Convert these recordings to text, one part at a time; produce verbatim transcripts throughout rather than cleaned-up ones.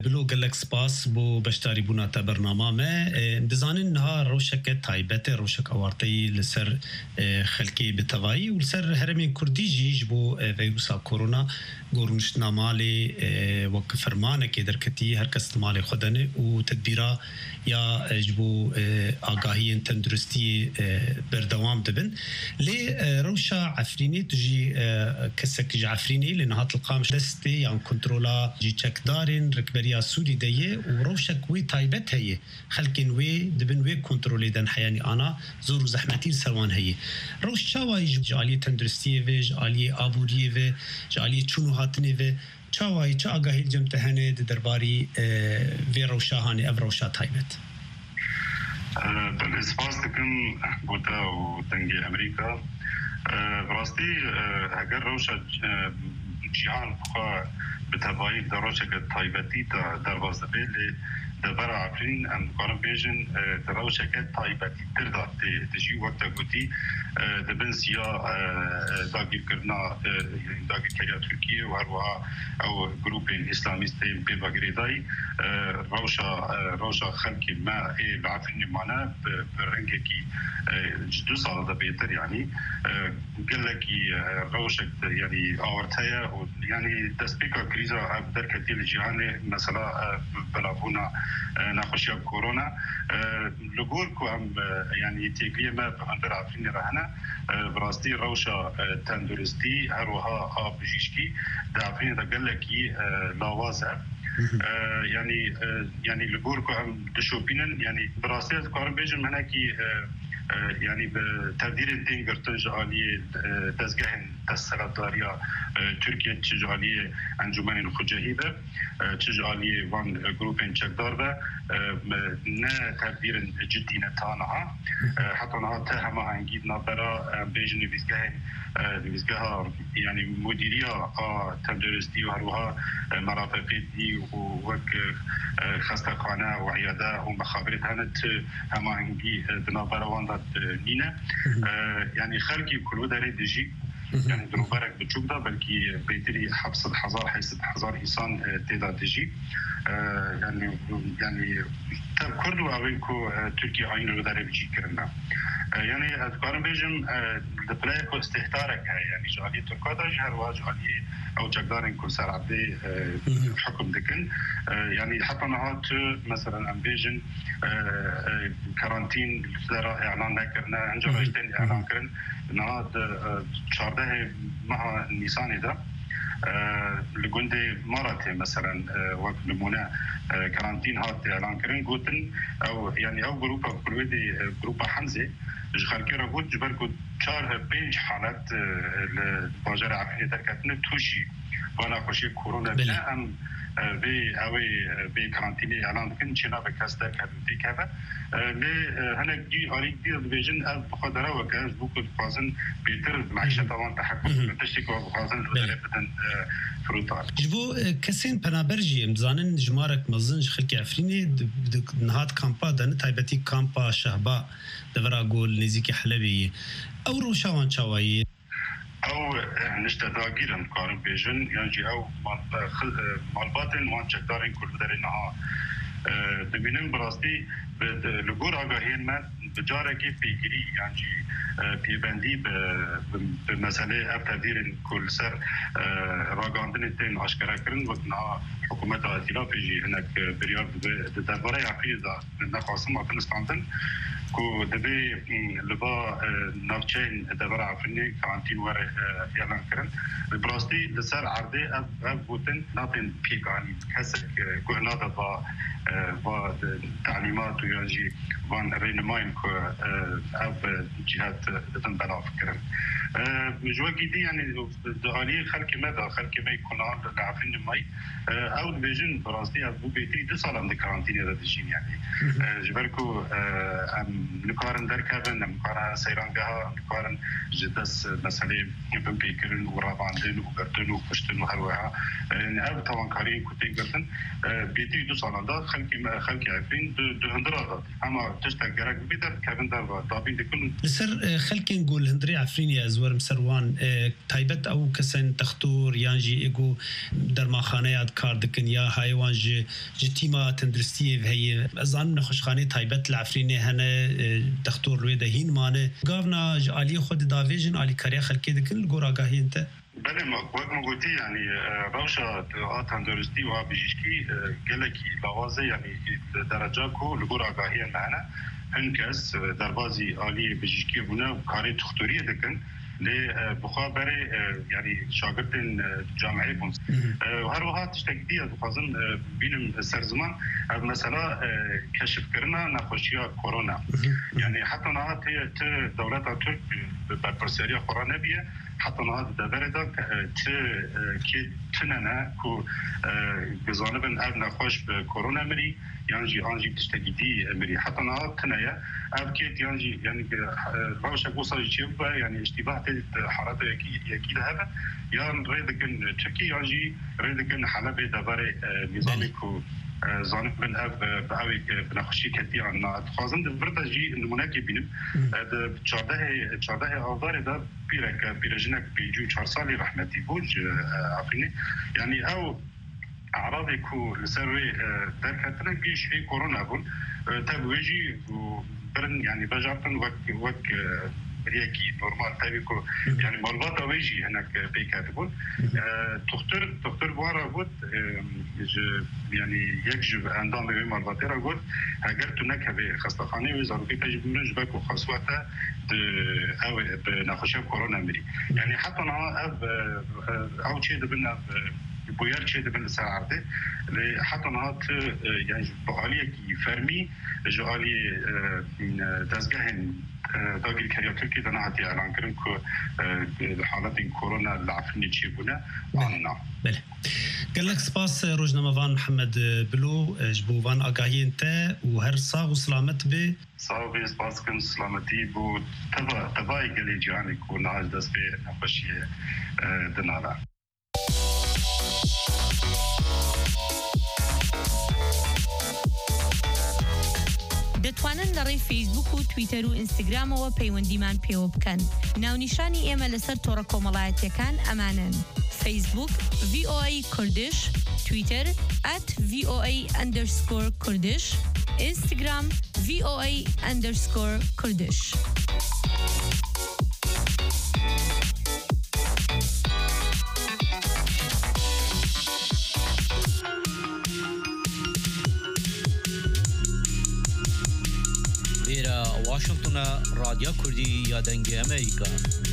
بلو قالك سباس بو بشتاري بونا تا برنامه ما دزانين نها روشك تايبت روشك اوارتي لسر خلقي بتواي ولسر هرمين كردي جيج بو فيروس كورونا قرنش نامالي وك فرمانه كي دركتي هر کس مال خدنه و تدبيرا يا جبو آگاهی تندرستی بردوام دبن لي روشا عفريني تجي كسك جي عفريني لنها تلقام دستي يعني كنترولا جي تشك دارين ركبريا سوري ديه وروشا كوي تايبت هي خلكن وي دبن وي كنترولي دن حياني انا زور زحمتي سروان هي روشا واي جالي تندرستی و جالي ابوري و جالي چونو هاتني و چاوای چا آگاهی جمتهنه درباری وی روشاهانی او روشا تایبت بالاسپاس دکن بوتا و تنگی امریکا براستی اگر روشا جیان بخوا بتبایی در روشا که تایبتی در وازده لی دبر عفرین ام کارم بیجن در روشا که تایبتی تر داده تجی وقتا گوتی دبن سیا داگیر کرنا داگیر کریا ترکیه و هروها او گروپ اسلامیستی بیواگریدای روشا روشا خلقی ما ای بعفرین مانا برنگه کی دو سال ده بهتر يعني قال لك روشك يعني اورتايا يعني تسبيكا كريزا در كتير الجهان مثلا بلابونا ناخشيا كورونا لغوركو ام يعني تيجي ما بندر عفرين رهنا براستي روشا تندرستي هروها اب بجيشكي دافين قال لك لاوازه يعني يعني لغوركو ام دشوبينن يعني براستي كارم بيجن هناكي يعني بتقدير الدين قرطنج عالية دزگاه تسرداريا تركيا تشج عالية انجمن الخجهيبة تشج عالية وان جروبين چكدار با نا تقدير جدي نتانها حتى نها تهما هنجيد نابرا بيجن بيزگاه بيزگاه يعني مديرية تندرستي وهروها مرافقي دي ووك خستقانة وعيادة ومخابرات هنت هما هنجي بنابرا وان نينا يعني خلقي كله داري دجي يعني دروبارك بتشوف ده بلكي بيتري حبس الحزار حيث حزار إنسان تدا دجي يعني يعني كردو أوينكو تركيا عين رو داري بيجي كرنا يعني أذكرن بيجم دبلايكو استهتارك يعني جالية تركا دا جهر واجالية أو جقدارن كل سر عبدي حكم دكن يعني حتى نهات مثلا أم بيجن كارانتين لسرا إعلان نكرنا أنجا بيجتين إعلان كرن نهات شارده مع نيساني دا لقندي مرتين مثلا وقت نمونه كارانتين هات إعلان كرن قوتن أو يعني أو جروبا كلودي جروبا حمزة جخالكي رغوت جبركو چار بينج حالات الباجر عفريني دركتن توشي وانا خوشي كورونا بلا ام بي اوي بي كارانتيني اعلان كن چنا بكاستا كابتي كابا لي هنا جي اريد دي بيجن اب بخدره وكاز بوكو فازن بيتر معيشه طبعا تحكم تشتكو فازن بدن فروتال جبو كسين بنابرجي مزانن جمارك مزنج خلقي عفريني نهات كامبا دن تايبتي كامبا شهبا دورا قول نزيكي حلبي او روشاوان شاوي او نشتداگیر هم کارم بیجن یعنی او مالباتن وان چکدارین کل بدرینها دبینن براستی لگور آگاهین من بجاره که پیگیری یعنی پیبندی به مسئله افتادیرین کل سر راگاندن تین آشکره کرن وقتنا حکومت آتیلا پیجی هنک بریار درباره عقیل دا نخواستم افغانستان کو دبی لبا نافچین دبر عفرینی کانتین ور اعلان کردن براستی لسر عرضه اف اف بوتن ناتن پیگانی کسک گهنادا با با تعلیمات و یعنی وان رینماین کو اف جهات دتن بلاف کردن جوگی دی یعنی دهالی خلک مدا خلک می کنان لعفرین مای اول بیجن براستی اف بو بیتی دو سالم دی کانتین دا دجین یعنی جبرکو ام نکارن درکبن نکارن سیرانگاه نکارن جدس مسئله بن پیکرن و رواندن و گردن و پشتن و هروها نه طبعا کاری کتی گردن بیتی دو سالان داد خلکی خلکی عفرین دو هندرا اما تشتغل گرگ بیدر کبن در دابین دکن لسر خلکی نقول هندري عفريني از زورم سروان تایبەت ئەو کەسن تەختۆر یانجی ئێگۆ دەرماخانەیە کار دکن یا هایوان ji تیما تندرستی هەیە ئەزانم نەخۆشخانەی تایبەت لە عەفرینێ هەنە تەختۆر لێ دەهین مانە گاڤنا ji aliyê xwe didavêjin alîkariya xelkê dikin li gor agahiyên te بله وقت ما قلتی یعنی روشا تندرستی و بیشکی گلکی لوازه یعنی درجه کو لگور آگاهی معنا هنکس در بازی عالی بیشکی بونه کاری تختوری دکن لی بخابره یعنی شاگردن جامعه بون و هر وقت تشتکدیه بخوازم بینم سرزمان مثلا کشف کردن نخوشی‌ها کرونا یعنی حتی نه ت دولت ترک بر پرسیاری کرونا بیه حتی نه دبیر دا ت که تنها کو گزاربن اب نخوش به کرونا مری یعنی آنجی تشتکدی مری حتی نه تنها اب که یعنی یعنی روش گوسای چی بود یعنی اشتباه حالات یکی یکی ده هست یا ریدکن ترکی یعنی ریدکن حالا به دبیر نظامی کو زانب من اف بعوی بنخشی کتی آن خواستم دبرت جی نمونه کی بینم د چهارده چهارده آذر دا پیرک پیرجنک بیجو چهار سالی رحمتی بود عفرینی یعنی او اعراضی کو لسروی در کتنه بیش ای کرونا بود تبویجی برن یعنی بجارتن وک وک بريكي نورمال تابيكو يعني مربطة ويجي هناك بيكاتبون تختار تختار بوارا بود يعني يجب أندام بين مربطة بود هاجر تنك بخستخانة وزارة تجيب منج بكو خاصواته أو بنخشة كورونا مري يعني حتى أنا أو شيء ده بنا بوير شيء ده بنا سعرته حتى أنا يعني بقالي كي فرمي جالي دزجهن داگیر کریا ترکی دنا هاتی اعلان کردن که حالت این کرونا لعفنی چی بونه آننا بله گلک سپاس روزنامه‌وان محمد بلو جبوان آگاهی انت و هر ساغ و سلامت به ساغ به سپاس کن سلامتی بو تبا تبای گلی جهانی کو ناج دست به نخوشی دنالا دەتوانن لەڕێی فیسبوک و تویتەر و ئینستاگرامەوە پەیوەندیمان پێوە بکەن. ناونیشانی ئێمە لەسەر تۆڕە کۆمەڵایەتیەکان ئەمانن: فیسبوک وی او ای کوردش، تویتر ات وی او ای اندرسکور کوردش، اینستاگرام وی او ای اندرسکور کوردش. واشنطن رادیو کردی یا دنگ امریکا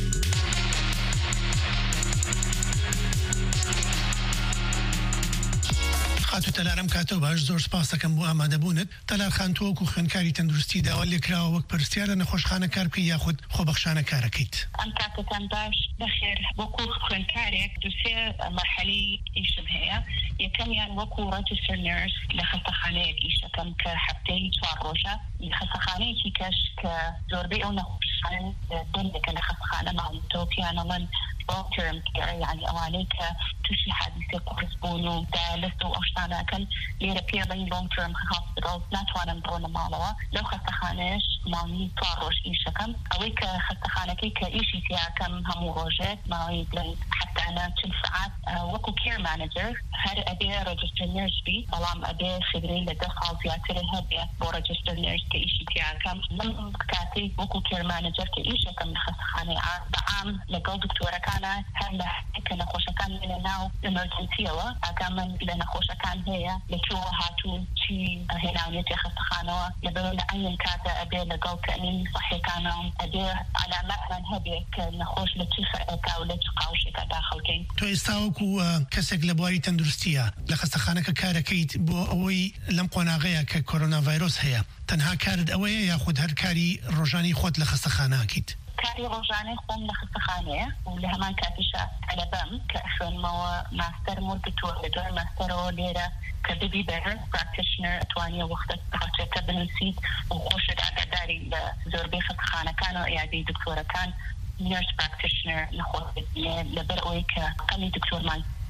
خاتو تلارم کاتو باش زۆر سپاس دەکەم بۆ ئامادەبوونت. تەلار خان تۆ وەکو خوێندکاری تەندروستی داوا لێکراوە وەک پرسیار لە نەخۆشخانە کار بکەی یاخود خۆبەخشانە کارەکەیت؟ ئەم کاتتان باش بەخێر. وەکو خوێندکارێک دووسێ مەرحەلەی ئیشم هەیە. یەکەمیان وەکو ڕەجیستەر نەرس لە خەستەخانەیەک ئیش دەکەم کە هەفتەی چوار ڕۆژە. خەستەخانەیەکی کەش کە زۆربەی ئەو نەخۆشخانە دەنگەکە لە خەستەخانە ماڵیتەوە پیانەڵەن long term care يعني أوانيك تشي حادثة قرص بونو دالست وأشتانا كان ليرا بيرلين long term hospitals ناتوانا مبرونا مالوا لو خستخانش ماني طاروش إيشا كم أويك خستخانكي كإيشي فيها كم همو روجات ماوي بلين حتى أنا تل ساعات وكو كير مانجر هر أبي رجستر نيرس بي بلام أبي خبرين لدخل زياتر هبي بو رجستر نيرس كإيشي فيها كم من كاتي وكو كير مانجر كإيشا كم خستخاني بعام لقل دكتورة كان هلا كنا خوشكان من ناو إمرجنسية أكمل لنا خوشكان هي لكوا هاتون شيء هنا نيجي خستخانة لبلون أي كذا أبي لقوا كأني صحي كانوا أبي على مثلا هبي كنخوش لتشيخ كاولة قاوش كداخل كين. تو استاوكو كسك لبواري تندرستيا لخستخانة كاركيت بو أوي لم قناغيا ككورونا فيروس هي تنها كارد أوي ياخد هالكاري رجاني خود لخستخانة أكيد. كاري روجاني خوم لخستخانة ولهمان كاتشة على بام كأخوان مو ماستر مدته لدور ماستر ليرة كبيبي بير براكتيشنر أتوانية وقت بحاجة بنسيت وخوشد على داري لزوربي خستخانة كانوا إعادي دكتورة كان نيرس براكتيشنر نخوض لبرقوي كقمي دكتور مان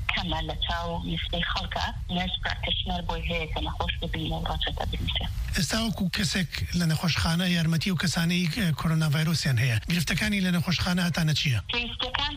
كمان لتاو نسبة خلقة ناس براكتشنر بوي هيك نخوش ببين وراتة تدريسة استاوكو كسك لنا خوشخانه يارمتي وكساني كورونا فيروسيان هي گرفتكاني لنا خوشخانه هتانا چیه گرفتكان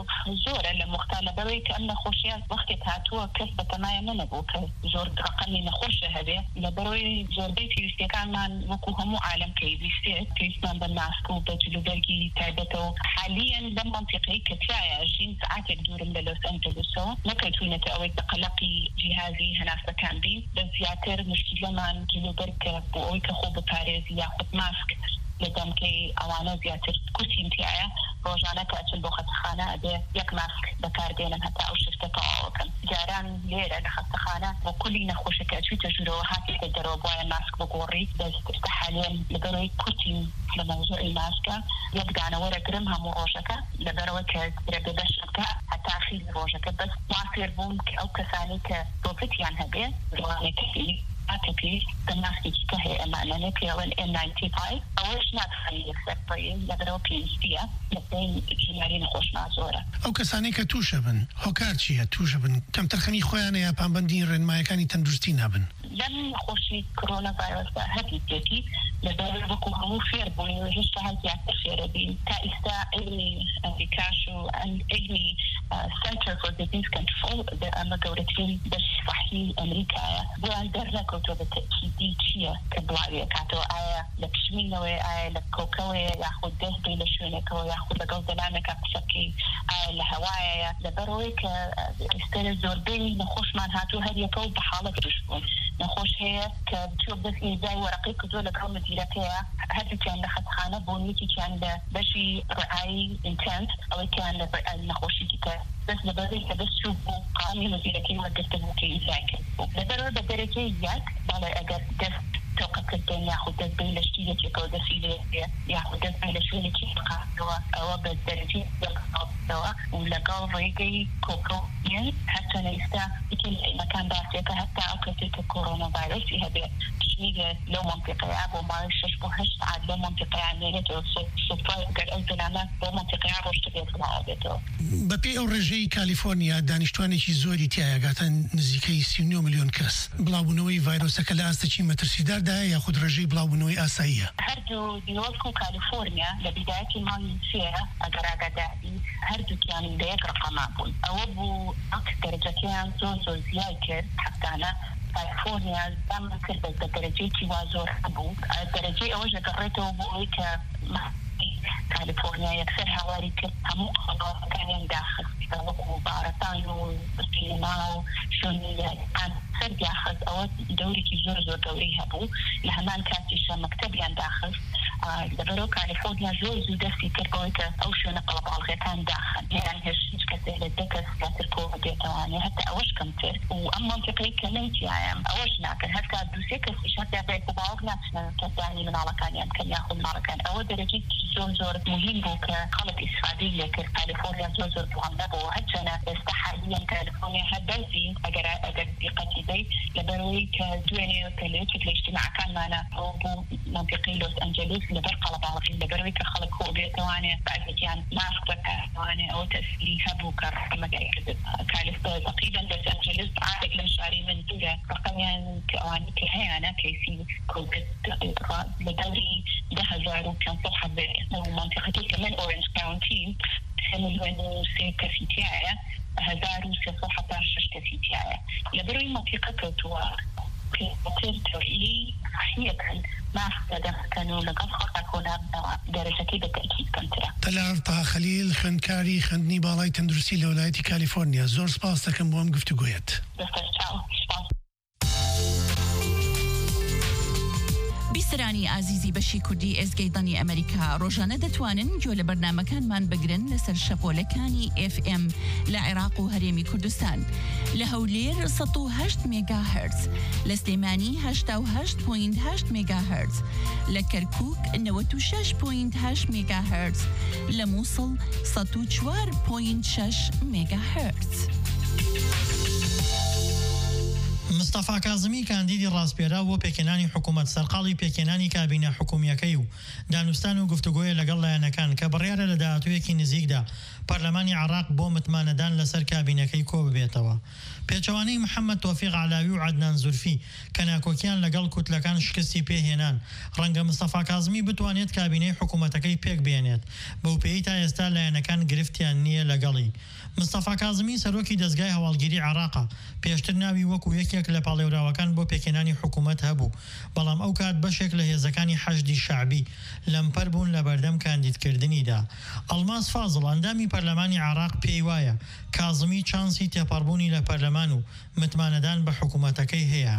كزور المختلة بوي كأن خوشيات وقت هاتوا كسبة تمايا منبو كزور رقمي نخوش هذه لبروي زور بيتي يستيقان من وكو همو عالم كي بيستيق كيسمان بالناسكو بجلو برقي تابتو حاليا بمنطقي كتايا عشرين ساعات يقدور من لوس أنجلوسو نكتونا تأوي تقلقي جهازي هناك كان بي بزياتر مشكلة من جلو برقي بوي كخوب باريز ياخد ماسك لدم كي أوانا زياتر كرسي امتياعي روجانا كأتل بوخت خانة أبي يك ماسك بكار بينهم حتى أو شفت طاوكم جاران ليرة لخت خانة وكل نخوش كأتل تجربة هاتي تدروا بوايا ماسك بقوري بس تحاليا لبروي كرسي لموضوع الماسكة يبقى أنا ورا قرمها مروجكة لبروي كربي بشركة حتى أخيل روجكة بس ما صير بومك أو كساني كبوفيت يعني هبي رواني كفي أتكلم الناس تجتهي أمانة كيوان إن تسعين وخمسين أولش ناتخلي يكسبري لبرو بينستيا لبين جمالين خوش معزورة أو كساني كتوشبن هوكارتشي توشبن كم ترخمي خواني يا بامبندين رن ما يكاني تندرستين هبن لم خوشي كورونا فيروس هذه تيجي لبرو بكو همو فير بوني وهشتا هل يعتر فير بين كايستا علمي أمريكاشو علمي Center for Disease Control أما دورتين بس صحي أمريكا بوان درنكو تو بالتأكيد شيء كبلاوية كاتو آية لكشمينوي آية لكوكوي ياخد دهبي لشونكو ياخد لقل دلانك أقسكي آية لهواية لبروي كاستير الزوربي نخوش من هاتو هذه يكو بحالة تشبون نخوش هي كتشوف بس إزاي ورقيك دول قوم ديرتها هذا كان لخد خانة بونيكي كان بشي رعاي intense أو كان نخوشي كتا بس لبروي بس شوفوا قانون ديرتي وقفتنو كي إزاك لبروي بدرجة ياك بالا أجر دست توقف الدين ياخد دست بيلشتية يكو دسيلة ياخد دست بيلشتية يبقى سوا أو بدرجة يبقى سوا ولقاو ريقي كوكو ين حتى نيستا يكل مكان باسيكا حتى أوكتك كورونا فيروس يهبه تشميل لو منطقة عبو ما يشبهش عاد لو منطقة عمينته صفاء قد أنزلنا لو منطقة عبو اشتبه في العابته بەپێ ئەو ڕێژەی کالیفۆرنیا دانیشتوانێکی زۆری تایە گاتە نزیکەی سی و نۆ ملیۆن کەس بڵاوبوونەوەی ڤایرۆسەکە لە ئاستەکی مەترسیداردایە یاخود ڕێژەی بڵاوبوونەوەی ئاساییە هەردوو دیۆسک و کالیفۆرنیا لە بیدایەتی مانگی سێە ئەگەر ئاگاداری هەردووکیان بە یەک ڕقەما بوون ئەوە بوو ئەک دەرەجەکەیان زۆر زۆر زیاد کرد حەفتانە کالیفۆرنیا دام کرد بە دەرەجەیەکی وا زۆر هەبوو دەرەجەی ئەوەش دەگەڕێتەوە بۆ ئەوەی کە كاليفورنيا يكثر حوالي همو كان داخل وكو بارتان وسينما وشونية كان سر داخل أو دوري كي زور زور دوري هبو لهمان كانتش مكتبي داخل لبرو كاليفورنيا زور زور دستي تربويك أو شو نقلب على الغيطان داخل يعني هش كثير لدكس كثير كوه ديتواني حتى أوش كمتر وأما منطقي كميت يعني أوش ناكن هكا دوسيك استشهاد بيكو باوك ناكنا كثاني من على كان يمكن ياخذ مرة كان أول درجة زور زور مهم بو كخلط إسفادية كاليفورنيا زور زور بوغنبو وهجنا استحاليا كاليفورنيا هدازي أجر أجر بقتي بي لبروي كدويني كاليوتيك الاجتماع كان معنا بو منطقي لوس أنجلوس لبرقة لبعض لبروي كخلق هو بيتواني بعد كان ماسك بتواني أو تسلي هبو كرقم كاليفورنيا تقريبا لوس أنجلوس عادك لمشاري من دولة رقميا كأواني كهيانا كيسي كوبت لدوري ده هزارو كان صحة ومنطقتي كمان أورنج كاونتي حمل وينو سي كفيتيايا هزارو سي صحة عشر كفيتيايا لبروي منطقة كوتوا كتير توريلي صحية ما أفضل كانوا لقد خطأكونا درجتي بالتأكيد كنترا تلار طه خليل خندكاري خندني بالاي تندرسي لولايتي كاليفورنيا زور سباس لكم بوام قفتو قويت بیسرانی عزیزی بەشی کوردی ئێزگەی دەنگی ئەمریکا ڕۆژانە دەتوانن گوێ لە بەرنامەکانمان بگرن لەسەر شەپۆلەکانی ئێف ئێم لە عێراق و هەرێمی کوردستان لە هەولێر سەد و هەشت مێگاهەرتز لە سلێمانی هەشتا و هەشت پۆینت هەشت مێگاهەرتز لە کەرکووک نەوەت و شەش پۆینت هەشت مێگاهەرتز لە مووسڵ سەد و چوار پۆینت شەش مێگاهەرتز. مستەفا کازمی کاندیدی ڕاستپێرا بۆ پێکێنانی حکوومەت سەرقاڵی پێکێنانی کابینە حکوومیەکەی و دانوستان و گفتوگۆیە لەگەڵ لایەنەکان کە بڕیارە لە داهاتوویەکی نزیکدا پەرلەمانی عێراق بۆ متمانەدان لەسەر کابینەکەی کۆ ببێتەوە. پێچەوانەی محەممەد تۆفیق عەلاوی و عەدنان زورفی کە ناکۆکیان لەگەڵ کوتلەکان شکستی پێهێنان ڕەنگە مستەفا کازمی بتوانێت کابینەی حکوومەتەکەی پێک بێنێت بەو پێی تا ئێستا لایەنەکان گرفتیان نییە لەگەڵی. مستەفا کازمی سەرۆکی دەستگای هەواڵگیری عێراقا پێشتر ناوی وەکو یەکێک لە پاڵێوراوەکان بۆ پێکێنانی حکوومەت هەبوو، بەڵام ئەو کات بەشێک لە هێزەکانی حەشدی شەعبی لەمپەر بوون لە بەردەم کاندیدکردنیدا. ئەڵماس فازڵ ئەندامی پەرلەمانی عێراق پێی وایە کازمی چانسی تێپەڕبوونی لە پەرلەمان و متمانەدان بە حکوومەتەکەی هەیە.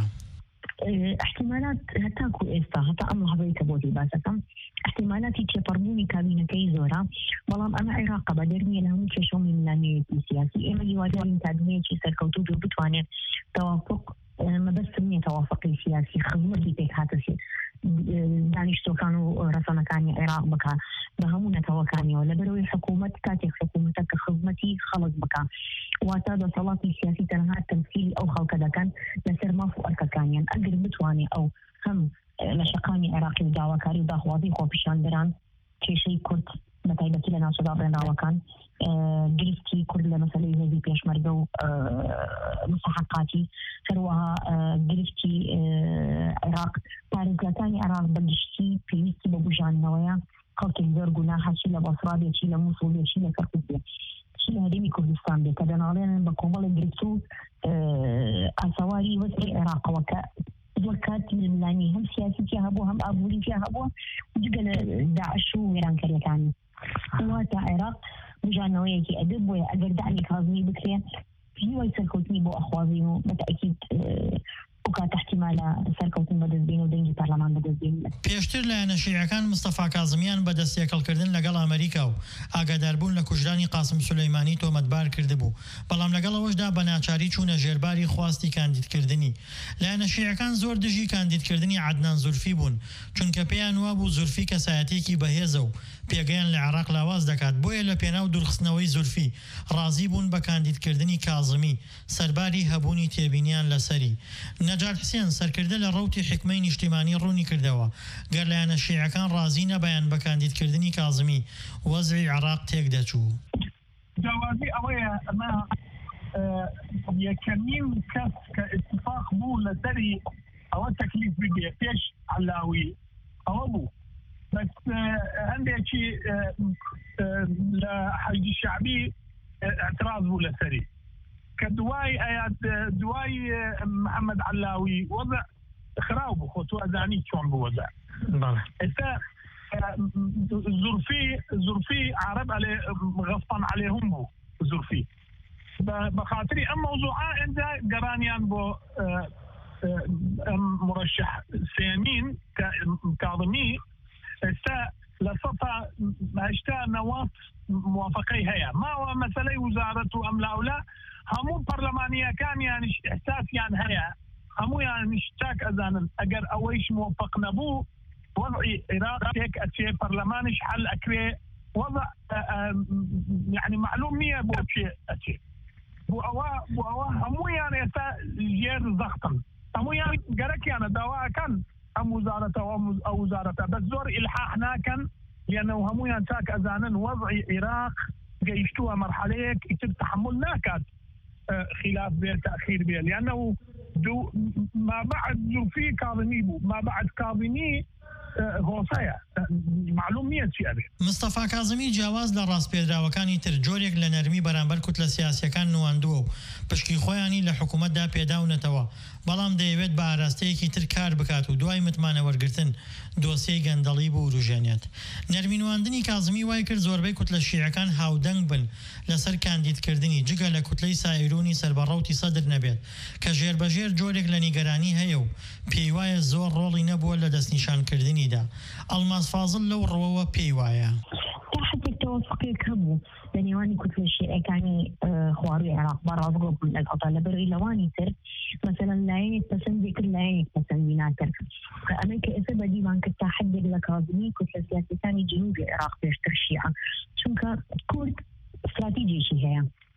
احتمالات هەتاکو ئێستا هەتا ئەم هەبەیتە بۆتی باسەکەم احتمالاتی تێپەڕبوونی کابینەکەی زۆرە، بەڵام ئەمە عێراقە بە دەرمیە لە هەموو کێشەڵی ملانەیەکی سیاسی ئێمە هیوادارین کابینەیەکی سەرکەوتوو و بتوانێت تەوافق مەبەستم نییە تەوافقی سیاسی خزمەتی پێک هاتەسێت دانیشتۆکان و ڕەسەنەکانی عێراق بکە بە هەموو نەتەوەکانیەوە لەبەرەوەی حکوومەت کاتێک حکوومەتە کە خزمەتی خەڵک بکە واتە دەسەڵاتی سیاسی تەنها تەمسیلی ئەو خەڵکە دەکەن لەسەر ماف و ئەرکەکانیان ئەگەر بتوانێت ئەو هەم لە شەقامی عێراقی و داواکاری و داخوازی خۆپیشاندەران کێشەی کورد بەتایبەتی لە ناوچەدا بڕێنراوەکان گرفتی کورد لە مەسەلەی هێزی پێشمەرگە و مستحقاتی هەروەها گرفتی عێراق پارێزگاکانی عێراق بەگشتی پێویستی بە بژاندنەوەیە خەڵکێک زۆر گوناحە چی لە بەسڕا بێ چی لە موسڵ بێ چی لە کەرکووک بێ چی لە هەرێمی کوردستان بێ کە دەناڵێنن بە کۆمەڵی گرفت و ئاسەواری وەسعی عێراقەوە کە زۆر کاتی ملانی هەم سیاسیتی هەبوو هەم ئابووری پێ هەبووە جگە لە داعش و وێرانکاریەکانی واتە عێراق بژانەوەیەکی ئەدەب بۆیە ئەگەر داعی کازمی بکرێ هیوای سەرکەوتنی بۆ ئەخوازین و بەتەئکید وکات احتیمالە سەرکەوتن بەدەستبین و دەنگی پەرلەمان بەدەستبین. پێشتر لایەنە شیعەکان مستەفا کازمیان بە دەستیەکەڵکردن لەگەڵ ئەمریکا و ئاگاداربوون لە کوژرانی قاسم سولەیمانی تۆمەتبار کردبوو، بەڵام لەگەڵەوەشدا بە ناچاری چوونە ژێرباری خواستی کاندیدکردنی. لایەنە شیعەکان زۆر دژی کاندیدکردنی عەدنان زورفی بوون چونکە پێیان وابوو زورفی کەسایەتێکی بەهێزە و پێگەیان لە عێراق لاواز دەکات، بۆیە لە پێناو دوورخستنەوەی زورفی ڕازی بوون بە کاندیدکردنی کازمی سەرباری هەبوونی تێبینیان لەسەری. نەجات حسێن سەرکردە لە ڕەوتی حکمەی نیشتیمانی ڕوونی کردەوە گەر لایەنە شیعەکان ڕازی نەبەیان بە کاندیدکردنی کازمی وەزعی عێراق تێک دەچوو. جوازی ئەوەیە ئەمە یەکەمین کەس کە اتفاق بوو لەسەری ئەوە تەکلیف بگێ پێش عەلاوی ئەوە بوو، بەس هەندێکی لە حەشدی شەعبی اعتراض بوو لەسەری کە دوای ئەیات دوای محەممەد عەلاوی وەزع خراو بوو خۆ تۆ ئەزانی چۆن بوو وەزع. ئێستا زورفی زورفی عرب عليه غصبا عليهم بوو زورفی بخاطری ئەم مەوزوعە ئێنجا گەڕانیان بۆ مرشح سێمین کاظمی ئێستا لە سەتا هەشتا نەوەت موافقەی هەیە ماوە مەسەلەی وزارەت و ئەم لاولا هەموو پەرلەمانیەکانیانیش ئێحساسیان هەیە هەموویانیش چاک ئەزانن ئەگەر ئەوەیش موافق نەبوو وضعی عێراق تێک ئەچێ پەرلەمانیش حەل ئەکرێ وضع يعني معلوم نییە بۆ چێ ئەچێ بۆ ئەوە بۆ ئەوە هەموویان ئێستا ژێر زەختن هەموویان گەرەکیانە داواکەن ئەم وزارەتەوە ئەو وزارەتە بەس زۆر ئیلحاح ناکەن لأنه هەموویان چاک ئەزانن وضعی عێراق گەیشتووە مەرحەلەیەک ئیتر تحمل ناکات خلاف بێ تأخير بێ لأنه دو ما بعد زورفی کاظمی بوو ما بعد کاظمی هۆسەیە معلوم نییە چی ئەبێ. مستەفا کازمی جیاواز لە ڕاستپێدراوەکانی تر جۆرێک لە نەرمی بەرامبەر کوتلە سیاسیەکان نواندووە و پشکی خۆیانی لە حکوومەتدا پێداونەتەوە، بەڵام دەیەوێت بە ئاراستەیەکی تر کار بکات و دوای متمانە وەرگرتن دۆسیەی گەندەڵی بۆ وروژێنێت. نەرمی نواندنی کازمی وای کرد زۆربەی کوتلە شیعەکان هاودەنگ بن لەسەر کاندیدکردنی جگە لە کوتلەی سایرونی سەربەڕەوتی سەدر نەبێت کە ژێربەژێر جۆرێک لە نیگەرانی هەیە و پێی وایە زۆر ڕۆڵی نەبووە لە دەستنیشانکردنیدا. ئەڵماس فازڵ لەو ڕەوەوە پێی وایە حتى توافقێک هەبوو لە نێوانی کوتلە شیعەکانی خواروی عێراق بەڕازگۆ بوون لەگەڵدا لەبەر لەوانی تر مەسەلاً لایەنێک پەسەندی کرد لایەنێک پەسەندی ناکرد ئەمەی کە ئێستا بەدیوان کرد تا حدێک لە کاظمی کوتلە سیاسیەکانی جنوبی عێراق پێشتر شیعە چونکە کورد استراتیجیەکی هەیە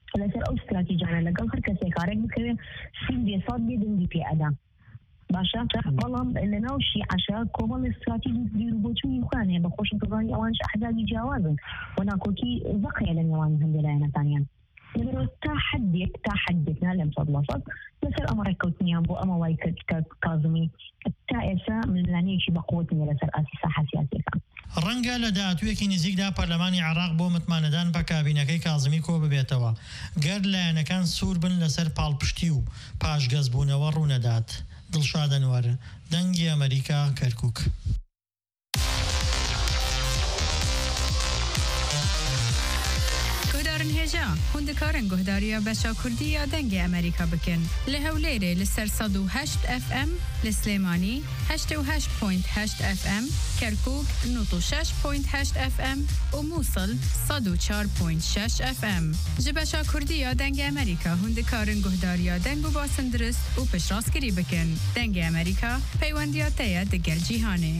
لەسەر ئەو استراتیجانە لەگەڵ هەر کەسێک کارێک بکەوێت سین بێساد بێ دەنگی پێ ئەدا باشە بەڵام لە ناو شیعەشە کۆمەڵ استراتیژی بیرروبۆچووی خوانێ بە خۆشنکردنی ئەوانش ئەحزابی جیاوازن و ناکۆکی زەقەیە لە نێوان هەندێک لایەنەکانیان لەبەرەوە تا حدێک تا حدێکنا لەم سەد لە سەد لەسەر ئەمە ڕێککەوتنیان بۆ ئەمە وای کرد کە کازمی تا ئێستا ملانەیەکی بەقوت نیە لەسەر ئاسی ساحە سیاسیەکان ڕەنگە لە داهاتوویەکی نزیکدا پەرلەمانی عێراق بۆ متمانەدان بە کابینەکەی کازمی کۆ ببێتەوە گەر لایەنەکان سوور بن لەسەر پاڵپشتی و پاشگەزبوونەوە ڕوونەدات. دڵشاد ئەنوەر، دەنگی ئەمریکا، کەرکووک. هێژا هوندەکارن گۆهداریە بەشا کوردی یا دەنگی ئەمریکا بکەن لە هەولێرێ لەسەر سەد و هەشت ئەف ئەم لە سلێمانی هەشتە و هەشت پۆینت هەشت ئەف ئەم کەرکووک نۆت و شەش پۆینت هەشت ئەف ئەم و مووسڵ سەد و چوار پۆینت شەش ئەف ئەم ji بەشا کوردی یا دەنگی ئەمریکا هوندەکارن گۆهداریە دەنگ و باسن درست و پشتڕاستکردی بکەن. دەنگی ئەمریکا پەیوەندیاتەیە دەگەل جیهانێ.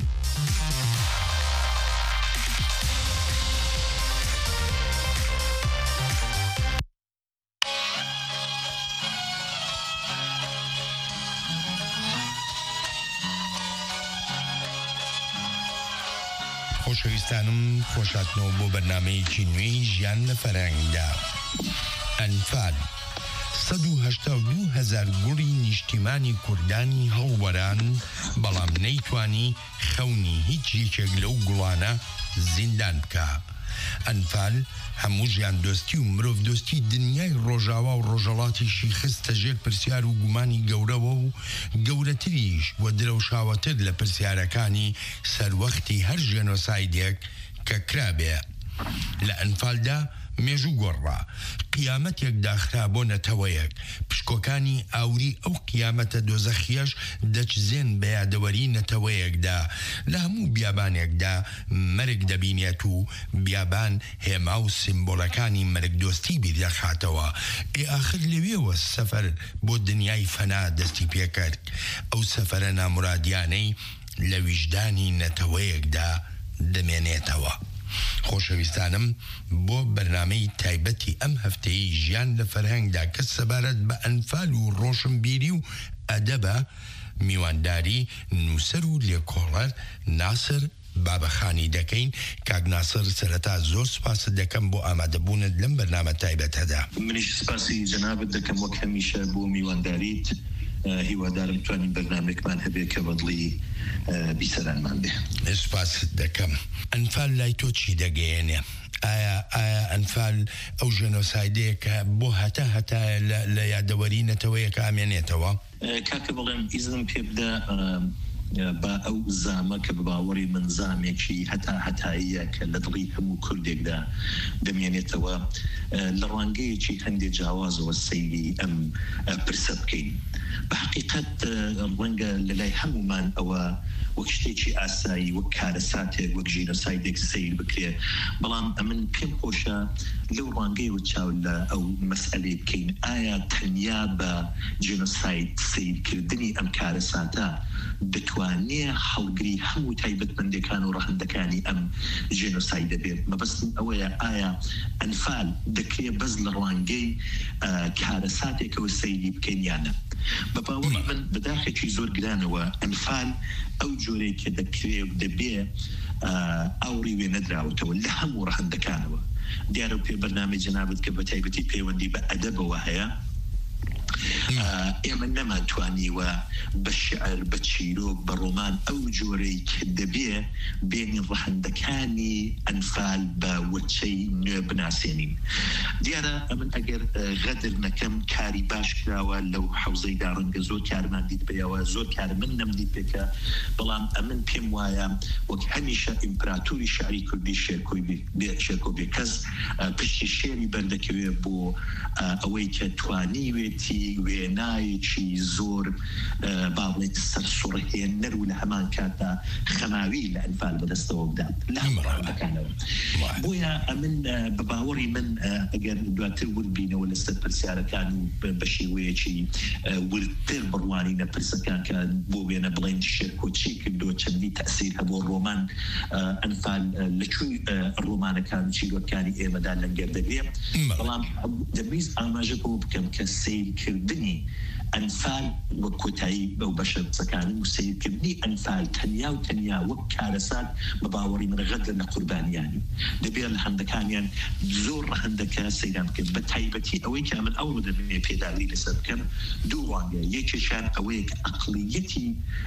خۆشەویستانم خۆشاتنەوە بۆ بەرنامەیەکی نوێی ژیان لە فەرهەنگدا. ئەنفال سەد و هەشتا و دوو هەزار گوڵی نیشتیمانی کوردانی هەڵوەران بەڵام نەیتوانی خەونی هیچ یەکێک لەو گوڵانە زیندان بکە. ئەنفال هەموو ژیان دۆستی و مرۆڤ دۆستی دنیای ڕۆژاوا و ڕۆژەڵاتیشی خستە ژێر پرسیار و گومانی گەورەوە و گەورەتریش و درەوشاوەتر لە پرسیارەکانی سەروەختی هەر ژێنۆسایدێک کە کرابێ. لە ئەنفالدا مێژوو گۆڕا قیامەتێک داخرا بۆ نەتەوەیەک پشکۆکانی ئاوری ئەو قیامەتە دۆزەخیەش دەچزێن بە یادەوەری نەتەوەیەکدا لە هەموو بیابانێکدا مەرگ دەبینێت و بیابان هێما و سیمبۆلەکانی مەرگ دۆستی بیردەخاتەوە. ئێ ئاخر لەوێوە سەفەر بۆ دنیای فەنا دەستی پێکرد. ئەو سەفەرە نامورادیانەی لە ویژدانی نەتەوەیەکدا دەمێنێتەوە. خۆشەویستانم بۆ بەرنامەی تایبەتی ئەم هەفتەی ژیان لە فەرهەنگدا کە سەبارەت بە ئەنفال و ڕۆشنبیری و ئەدەبە میوانداری نووسەر و لێکۆڵەر ناسر بابەخانی دەکەین. کاک ناسر سەرەتا زۆر سوپاست دەکەم بۆ ئامادەبوونت لەم بەرنامە تایبەتەدا. منیش سپاسی جەنابەت دەکەم وەک هەمیشە بۆ میوانداریت. هیوادارم توانین بەرنامێکمان هەبێت کە بەدڵی بیسەرانمان بێ. سپاس دەکەم. ئەنفال لای تۆ چی دەگەیەنێ؟ ئایا ئایا ئەنفال ئەو ژێنۆسایدەیە کە بۆ هەتا هەتا لە یادەوەری نەتەوەیەکە ئامێنێتەوە؟ کاکە بەڵێم ئیزنم پێ بدە با ئەو زامە کە بە باوەڕی من زامێکی هەتا هەتاییە کە لە دڵی هەموو کوردێکدا دەمێنێتەوە لە ڕوانگەیەکی هەندێک جیاوازەوە سەیری ئەم پرسە بکەین. بە حقیقەت ڕەنگە لەلای هەمومان ئەوە وەک شتێکی ئاسایی وەک کارەساتێک وەک ژینۆسایدێک سیر بکرێ، بەڵام ئەمن پێم خۆشە لەو ڕوانگەیەوە چاو لە ئەو مەسئلەی بکەین ئایا تەنیا بە جینۆساید سیرکردنی ئەم کارەساتە دەتوانێت هەڵگری هەموو تایبەتمەندەکان و ڕەهندەکانی ئەم ژینۆسایدە بێت. مەبەستم ئەوەیە ئایا ئەنفال دەکرێت بەس لە ڕوانگەی کارەساتێکەوە سەیری بکەین یانە. بە باوەڕی من بەداخێکی زۆر گرانەوە ئەنفال ئەو جۆرەی کە دەکرێت دەبێ ئاوری وێ نەدراوەتەوە لە هەموو ڕەهندەکانەوە. دیارە پێ بەرنامەی جەنابەت کە بە تایبەتی پەیوەندی بە ئەدەبەوە هەیە، ئێمە نەماتوانیوە بە شعر بە چیرۆک بە ڕۆمان ئەو جۆرەی کە دەبێ بینی ڕەهندەکانی ئەنفال بە وەچەی نوێ بناسێنین. دیارە ئەمن ئەگەر غەدر نەکەم کاری باش کراوە لەو حەوزەیدا ڕەنگە زۆر کارمان دیت پێیەوە، زۆر کار من نەمدیت پێکە، بەڵام ئەمن پێم وایە وەک هەمیشە ئیمپراتوری شعری کوردی شێرکۆ بێ کەس پشتی شێری بەردەکەوێ بۆ ئەوەی کە توانیوێتی وێنایەکی زۆر باڵێت سەرسوڕهێنەر و لە هەمان کاتا خەماوی لە ئەنفال بەدەستەوە بدات لە هەمڕانەکانەوە بۆیە ئەمن بە باوەڕی من ئەگەر دواتر وربینەوە لەسەر پرسیارەکان و بە شێوەیەکی ورتر بڕوانی نەپرسەکان کە بۆ وێنە بڵێن شێرکۆچی کردو چەندی تەسیر هەبوو ڕۆمان ئەنفال لەکوێ ڕۆمانەکان و چیرۆکانی ئێمەدا لەنگەر دەگرێ بەڵام دەبیست ئاماژە بۆ بکەم کە سیرکردنی ئەنفال وەک کۆتایی بەو بەشە قسەکانی و سیرکردنی ئەنفال تەنیا و تەنیا وەک کارەسات بە باوەڕی من غەدر لە قوربانیانی دەبێت لە هەندەکانیان زۆر هەندەکە سەیران بکەن بە تایبەتی ئەوەی کە من ئەوڕۆ دەبێت پێداوی لەسەر بکەم دوو ڕوانگە یەکێکیان ئەوەیە کە ئەقلیەتی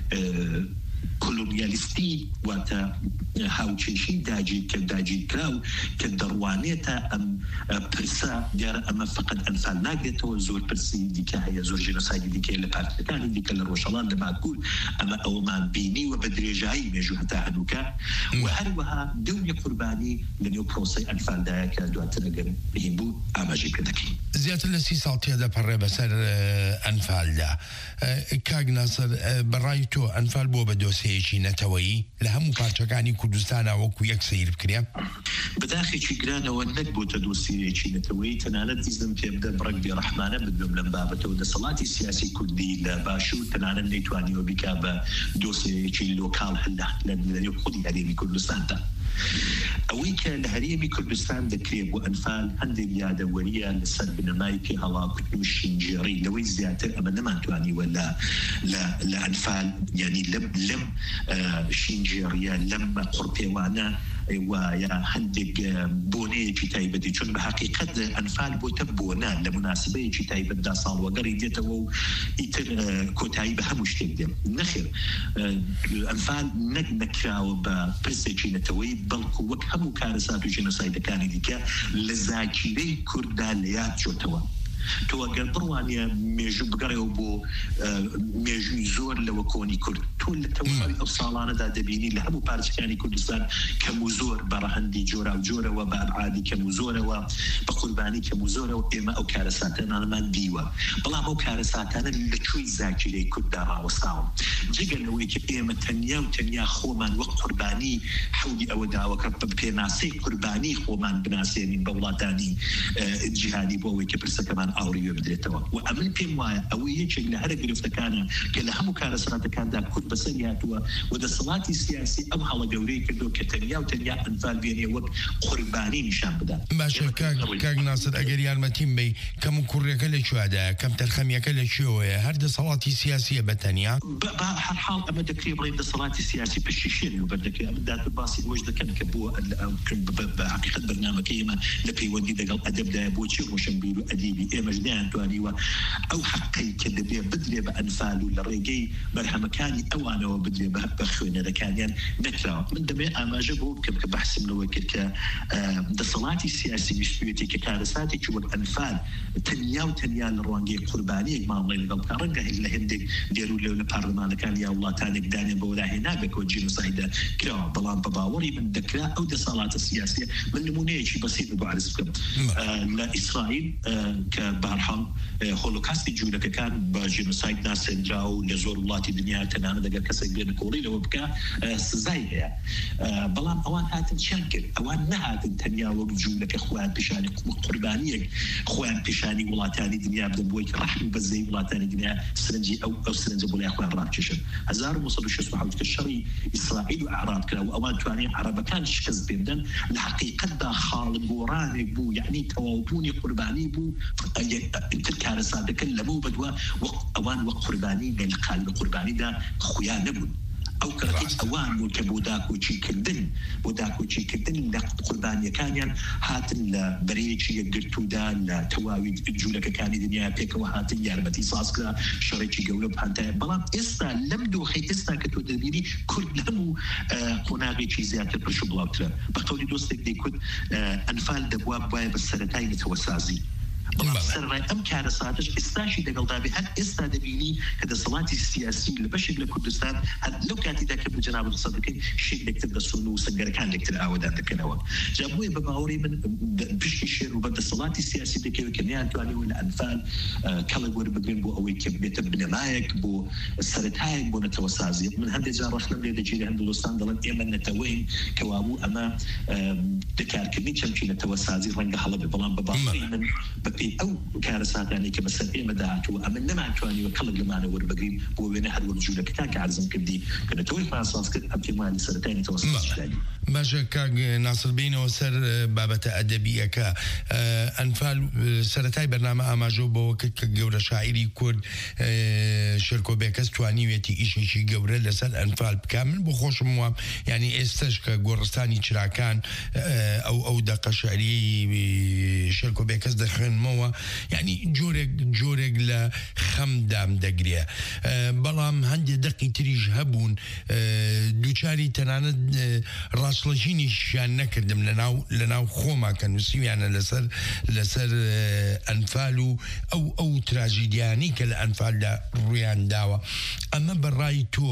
کۆلۆنیالیستی واتە هاوچێشی داگیر کە داگیرکراو کە دەڕوانێتە ئەم پرسە دیارە ئەمە فقط ئەنفال ناگرێتەوە زۆر پرسی دیکە هەیە زۆر ژێنۆسایدی دیکە لە پارتەکانی دیکە لە ڕۆژهەڵات لە باکوور ئەمە ئەومان بینی و بە درێژایی مێژوو هەتا هەنووکە و هەروەها دەوری قوربانی لە نێو پرۆسەی ئەنفالدایە کە دواتر ئەگەر بهین بوو ئاماژەی پێ دەکەین زیاتر لە سی ساڵ تێدەپەڕێ بەسەر ئەنفالدا کاک ناسر بەڕای تۆ ئەنفال بۆ بە دۆسەیەکی نەتەوەیی لە هەموو پارچەکانی کوردستانە وەکو یەک سیر بکرێ بەداخێکی گرانەوە نەک بۆتە دۆسیەیەکی نەتەوەیی تەنانەت دیزم پێ بدە بڕک بێڕەحمانە بدوم لەم بابەتەوە دەسەڵاتی سیاسی کوردی لە باشوور تەنانەت نەیتوانیەوە بیکا بە دۆسیەیەکی لۆکاڵ هەلدا لە خودی هەرێمی کوردستاندا ئەوەی کە لە هەرێمی کوردستان دەکرێت بۆ ئەنفال هەندێک یادەوەریە لەسەر بنەمای پێ هەڵاکوتن و شینجێڕی لەوەی زیاتر ئەمە نەمانتوانیوە لە لە ئەنفال یعنی لەم لەم شینجێڕیە لەم قوڕپێوانە وایە هەندێک بۆنەیەکی تایبەتی چون بە حقیقەت ئەنفال بۆتە بۆنە لە مناسبەیەکی تایبەتدا ساڵوەگەڕی دێتەوە و ئیتر کۆتایی بە هەموو شتێک دێن نەخێر ئەنفال نەک نەکراوە بە پرسێکی نەتەوەی بەڵکو وەک هەموو کارەسات و ژێنۆسایدەکانی دیکە لە زاگیرەی کووردا لە یاد چۆتەوە تۆ ئەگەر بڕوانیە مێژوو بگەڕێەوە بۆ مێژووی زۆر لەوە کۆنی کورد تۆ لە تەواوی ئەو ساڵانەدا دەبینی لە هەموو پارچەکانی کوردستان کەم و زۆر بەڕەهەندی جۆرا و جۆرەوە بە ئابعادی کەم و زۆرەوە بە قوربانی کەم و زۆرەوە ئێمە ئەو کارەساتانمان دیوە بەڵام ئەو کارەساتانە لەکوێی زاگیرەی کورددا ڕاوەستاوە جگەر لەوەی کە ئێمە تەنیا و تەنیا خۆمان وەک قوربانی حەولی ئەوە داوەکە بە پێناسەی قوربانی خۆمان بناسێنین بە وڵاتانی جیهانی بۆ ئەوەی کە پرسەکەمان ئاوریوە بدرێتەوە و ئەمن پێم وایە ئەوە یەکێک لە هەرە گرفتەکانە کە لە هەموو کارەساتەکاندا کورد بەسەر هاتووە و دەسەڵاتی سیاسی ئەم هەڵە گەورەی کردو کە تەنیا و تەنیا ئەنفال بێنێ وەک قوربانی نیشان بدات باشە کاک ناسر ئەگەر یارمەتیم بی کەم و کوڕەکە لەکوێدایە کەم تەرخەمیەکە لەکوێوەیە هەر دەسەڵاتی سیاسیە بەتەنیا هەر حاڵ ئەمە دەکرێت بڵێن دەسەڵاتی سیاسی پشتیشێنی و بەردەکەی ئەمە دات باسی ئەوەش دەکەن کە بۆ بە حقیقەت بەرنامەکەی ئێمە لە پەیوەندی لەگەڵ ئەدەبدایە بۆچی ڕۆشنبیر و ئەدیبی ئێمەش دەیانتوانیوە ئەو حەقەی کە دەبێ بدرێ بە ئەنفال و لە ڕێگەی بەرهەمەکانی ئەوانەوە بدرێ بە خوێنەرەکانیان نەکراوە من دەبێ ئاماژە بۆ بکەم کە بەحسم لەوە کرد کە دەسەڵاتی سیاسی ویستوێتی کە کارەساتێکی وەک ئەنفال تەنیا و تەنیا لە ڕوانگەی قوربانیەک ماڵی لەگەڵ تا ڕەنگە لە هەندێک دێرو لەو لە پارلەمانەکان یا وڵاتانێک دانێ بە وەلاهێنا بێکەوە جینۆسایدە کراوە بەڵام بە باوەڕی من دەکرا ئەو دەسەڵاتە سیاسیە من نمونەیەکی بەسیط بۆ عرض بکەم لە ئیسرائیل کە بەرهەڵ هۆلۆکاستی جوولەکەکان بە ژینۆساید ناسێنرا و لە زۆر وڵاتی دنیا تەنانەت دەگەر کەسێک بێن کۆڵی لەوە بکە سزای هەیە بەڵام ئەوان هاتن چیان کرد ئەوان نەهاتن تەنیا وەک جوولەکە خۆیان پیشانی قوربانیەک خۆیان پیشانی وڵاتانی دنیا بدەن بۆی کە ڕەحم بەزەی وڵاتانی دنیا سرنجی ئەو ئەو سرنجە بۆ لای خۆیان ڕابکێشن هەزار و نۆ سەد و شەست و حەوت کە شەڕی ئیسرائیل و عێراق کرا و ئەوان توانین عەرەبەکان شکست بدەن لە حقیقەتدا خاڵ گۆڕانێک بوو یعنی تەواوبوونی قوربانی بوو کارەساتەکە لەمە بەدووە ئەوان وەک قوربانی لە قالب قوربانیدا خویان نەبوون ئەو کەڕێت ئەوان بوو کە بۆ داکۆچیکردن بۆ داکۆچیکردن لە قوربانیەکانیان هاتن لە بەرەیەکی یەکگرتوودا لە تەواوی جوولەکەکانی دنیا پێکەوە هاتن یارمەتی سازکرا شەڕێکی گەورە بهانتایە بەڵام ئێستا لەم دۆخەی ئێستا کە تۆ دەبینی کورد لە هەموو قۆناغێکی زیاتر پرش و بڵاوترە بە قەولی دۆستێک دەیکوت ئەنفال دەبوا بایە بە سەرەتای نەتەوەسازی سەرڕای ئەم کارەساتش ئێستاشی دەگەڵدابێ هەر ئێستا دەبینی کە دەسەڵاتی سیاسی لە بەشێک لە کوردستان هەر لەو کاتیدا کە بجەناب ڕسەد دەکەین شێک لەکتر دەسۆن و سەنگەرەکان لەکتر ئاوادان دەکەنەوە جا بۆیە بە باوەڕی من پشتی شێر و بە دەسەڵاتی سیاسی دەکەوێت کە نەیانتوانیەوە لە ئەنفال کەڵک وەربگرن بۆ ئەوەی کە بێتە بنەمایەک بۆ سەرەتایەک بۆ نەتەوە سازی من هەندێک جار ڕەخنم لێ دەگیرە هەندوو دۆستان دەڵێن ئێمە نەتەوەین کە وابوو ئەمە دەکارکردنی چەمکی نەتەوە سازی ڕەنگە هەڵە بێ بەڵام بە باوەڕی من بەپێی ئەو کارەساتانی کە بەسەر ئێمە داهاتووە ئەمە نەمانتوانیوە کەڵک لەمانە وەربگرین بۆ وێنە هەر وەرجوولەکەتان کە عەرزم کردی کە نەتەوەی فاساز کرد ئەم پێمانی سەرەتای نەتەوە سازی باشە کاک ناسر بینەوە سەر بابەتە ئەدەبیەکە ئەنفال سەرەتای بەرنامە ئاماژە بەوە کرد کە گەورە شاعیری کورد شێرکۆ بێکەس توانیوێتی ئیشێکی گەورە لەسەر ئەنفال بکە من بۆ خۆشم وام ینی ئێستش کە گۆڕستانی چراکان ئەو ئەو دەقە شعری شێرکۆ بێکەس دەخوێنمەوە ینی جۆرێک جۆرێک لە خەمدام دەگرێ بەڵام هەندێک دەقی تریش هەبوون دووچاری تەنانەت ڕاستڵەژینیشیان نەکردم لەناو لەناو خۆما کە نووسیویانە لەسەر لەسەر ئەنفال و ئەو ئەو تراژیدیانی کە لە ئەنفالدا ڕویان داوە ئەمە بەڕای تۆ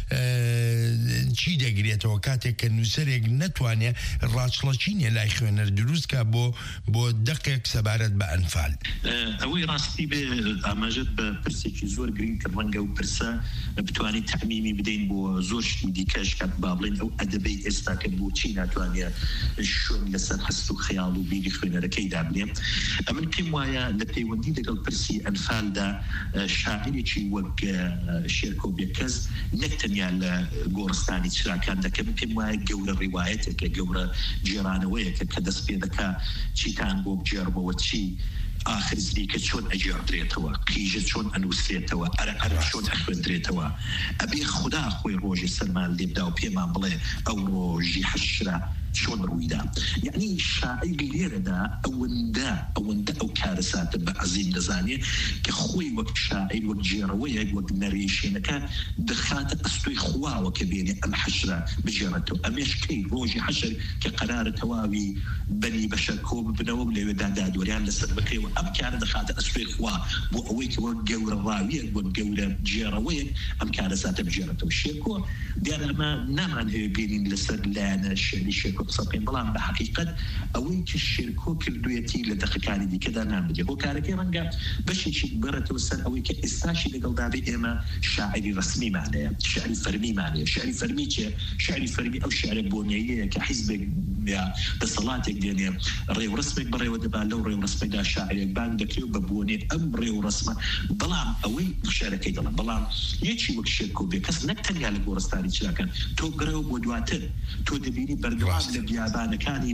چی دەگرێتەوە کاتێک کە نووسەرێک نەتوانێت ڕاستڵەچینە لای خوێنەر دروستکە بۆ بۆ دەقێک سەبارەت بە ئەنفال ئەوەی ڕاستی بێ ئاماژەت بە پرسێکی زۆر گرنگ کە ڕەنگە و پرسە بتوانین تەعمیمی بدەین بۆ زۆر شتی دیکەش کە با بڵێن ئەو ئەدەبەی ئێستا کە بۆچی ناتوانێت شوێن لەسەر هەست و خەیاڵ و بیری خوێنەرەکەی دابنێ ئەمن پێم وایە لە پەیوەندی لەگەڵ پرسی ئەنفالدا شاعرێکی وەک شێرکۆ بێکەس نەک تەنیا لە گۆڕستانی چراکان دەکەم پێم وایە گەورە ڕیوایەتێکە گەورە جێرانەوەیەکە کە دەست پێ دەکا چیتان بۆ بجێڕبەوە چی آخر زریکە چۆن ئەجێڕدرێتەوە قیژە چۆن ئەنووسێتەوە ئەرە ئەرە چۆن ئەخوێندرێتەوە ئەبێ خوددا خۆی ڕۆژی سەرمان لێبدا و پێمان بڵێ ئەو ڕۆژی حەشرە چۆن ڕوویدا یعنی شاعیر لێرەدا ئەوەندە ئەوەندە ئەو کارەساتە بە عەزیم دەزانێت کە خۆی وەک شاعیر وەک جێڕەوەیەک وەک نەرێشێنەکە دەخاتە ئەستۆی خواوە کە بێنێ ئەم حەشرە بژێڕێتەوە ئەمێش کەی ڕۆژی حەشر کە قەرارە تەواوی بەنی بەشەر کۆ ببنەوە لەوێدا دادوەریان لەسەر بکەیەوە ئەم کارە دەخاتە ئەستۆی خوا بۆ ئەوەی کە وەک گەورە ڕاویەک وەک گەورە جێڕەوەیەک ئەم کارەساتە بژێڕێتەوە شێرکۆ دیارە ئەمە نامان هەیە بینین لەسەر لایەنە شێری شێرکۆ قسەکەین بەڵام بە حقیقت ئەوەی کە شێرکۆ کردوێتی لە دەقەکانی دیکەدا نامبجێ بۆ کارەکەی ڕەنگە بەشێکی بەرەتەوە سەر ئەوەی کە ئێستاشی لەگەڵدابێ ئێمە شاعری ڕسمیمانەیە شعری فەرمیمانەیە شعری فەرمی چیە شعری فەرمی ئەو شعرە بۆنیەیەیە کە حیزبێک یا دەسەڵاتێک دێنێ ڕێو ڕسمێک بەڕێوە دەبات لەو ڕێو ڕسمێکدا شاعرێک بانگ دەکرێت بە بۆنێ ئەم ڕێو ڕسمە بەڵام ئەوەی شعرەکەی دەڵێن بەڵام یەکی وەک شێرکۆ بێ کەس نەک تەنیا لە گۆڕستانی چراکان تۆ گرەوە بۆ دواتر تۆ دەبینی بەردەوام لە بیابانەکانی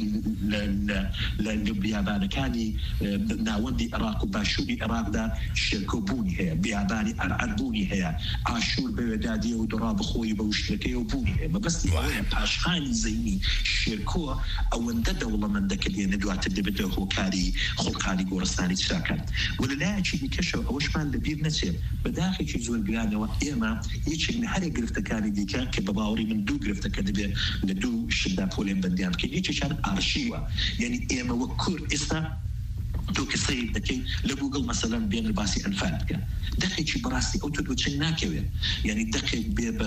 لە بیابانەکانی ناوەندی عێراق و باشووری عێراقدا شێرکۆ بوونی هەیە بیابانی ئەرعەر بوونی هەیە ئاشوور بەوێدادیە و دڕا بخۆی بە وشتەکەی و بوونی هەیە مەبەستی ئەوەیە پاشخانی زەینی شێرکۆ ئەوەندە دەوڵەمەندە کە دێنە دواتر دەبێتەوە هۆکاری خۆڵقانی گۆڕستانی چراکان و لەلایەکی دیکەشەوە ئەوەشمان لەبیر نەچێت بەداخێکی زۆر گرانەوە ئێمە یەکێک لە هەرێک گرفتەکانی دیکە کە بە باوەڕی من دوو گرفتەکە دەبێت لە دوو شدا پۆلێن بەندیان بکەین یەکێکیان ئارشیوە یعنی ئێمە وەک کورد ئێستا تۆ کەسەی دەکەین لە گوگڵ مەسەلەن بێن باسی ئەنفال بکە دەقێکی بەڕاستی ئەو تۆ دوچەنگ ناکەوێت یعنی دەقێک بێ بە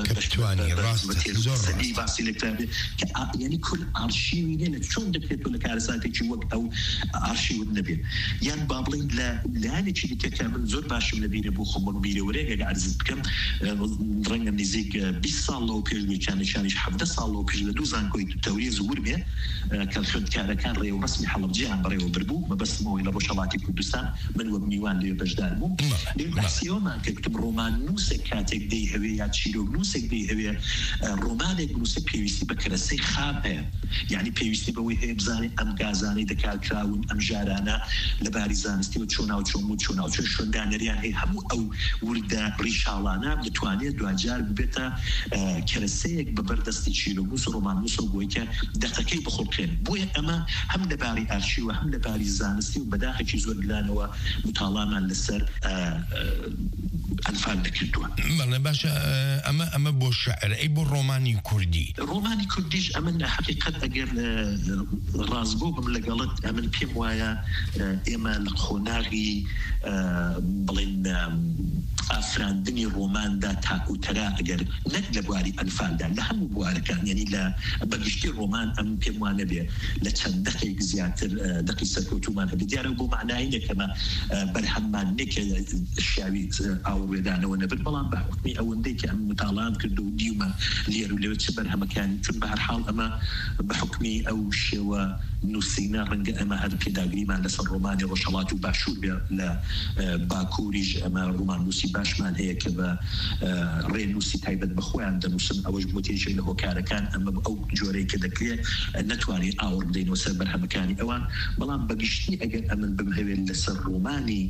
باسی لەکتابێ کە یعنی کورد ئارشیوی نێنە چۆن دەکرێت لە کارەساتێکی وەک ئەو ئارشیوت نەبێت یان با بڵین لە لایەنێکی دیکە کە من زۆر باشم لەبیرە بۆ خۆم بیرەوەرێک عەرزت بکەم ڕەنگە نزیک بیست ساڵ لەوە پێش چانیشانیش حەڤدە ساڵ لەوە پێش لە دوو زانکۆی تەوریز ورمێ کە خوێندکارەکان ڕێو ڕسمی حەڵەبجەیان بەڕێوە بردبوو مەبەستمەوەی لە ڕۆژهەڵاتی کوردستان من وەک میوان لێ بەشدار بووم بەسیەوەمان کە کتم ڕۆمان نووسێک کاتێک دەی هەوێ یا چیرۆک نووسێک دەی هەوێ ڕۆمانێک نووسێ پێویستی بە کەرەسەی خام هەیە یعنی پێویستی بەوەی هەیە بزانێ ئەم گازانەی دەکارکراون ئەم ژارانە لەباری زانستی و چۆنا و چۆم و چۆنا و چۆن شوێندانەریان هەیە هەموو ئەو وردە ڕیشاڵانە دەتوانێت دوجار ببێتە کەرەسەیەک بە بەردەستی چیرۆک و ڕۆمان نووس و بۆی کە دەقەکەی بخۆڵکرێن بۆیە ئەمە هەم لەباری ئارشیوە هەم لەباری زانستی و بەداخێکی زۆر گرانەوە متاڵامان لەسەر ئەنفال دەکردووە بەڵێ باشە ئەمە ئەمە بۆ شعر أي بو روماني كردي روماني كرديش أمن حقيقة أجر رازبو بملقلت أمن بيم ويا إما الخناغي بلين أفران دني رومان دا تاكو ترى أجر نقل بواري أنفال دا لهم بواري كان يعني لا بقشتي رومان أم بيم وانا بيه لتشان دقيق زيادة دقيق سكوتو مان هبي ديارة بو معناين كما برحمان نك الشعبي أو ودانا ونبت بلان بحكمي أو نديك أم مطالعات كردو ديوما ليرو اللي بتشبرها مكان في بحال أما بحكمي أو شوا نوسينا رنج أما هذا كده قريبا لسر روماني وشلات وباشور لا باكوريج أما رومان نوسي باشمان هي كذا رين نوسي تايبت بخوان ده نوسم أوج بوتيش اللي هو كان أما أو جوري كده كليه نتواني أور دين وسبرها مكاني أوان بلان بقشتي أجر أمن بمهوي لسر روماني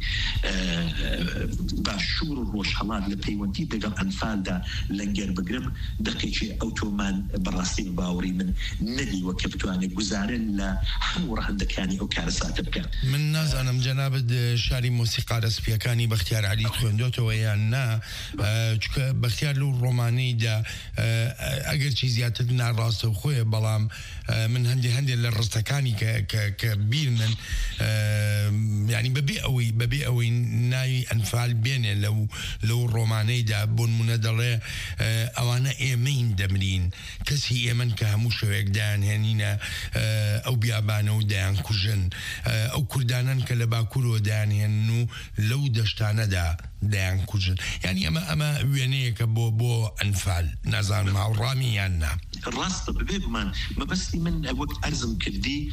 باشور وشلات لبيوانتي بقى أنفال ده لنجر بقرب دقيقة أوتومان براستي باوري من ندي وكبتواني جزارين لا حمور هندكاني أو كارثات بكر من ناس أنا مجناب شاري موسيقى رسبيا كاني باختيار علي تخوندوتو ويانا باختيار له روماني دا أجر شيء زيادتنا راسه وخوي بلام من هندي هندي للرستكاني ك كبير من يعني ببي قوي ببي قوي ناي أنفال بين لو لو روماني دا بون منادلة أوانا إيمين دمرين كسي إيمن كهموش ويقدان هنينا أو بيابانو دان كوجن أو كردانان كلباكولو دان هنو لو دشتانا دا دان كوجن يعني أما أما وينيك بو بو أنفال نزان مع رامي يانا الراس ببيب مان ما بس من وقت أرزم كردي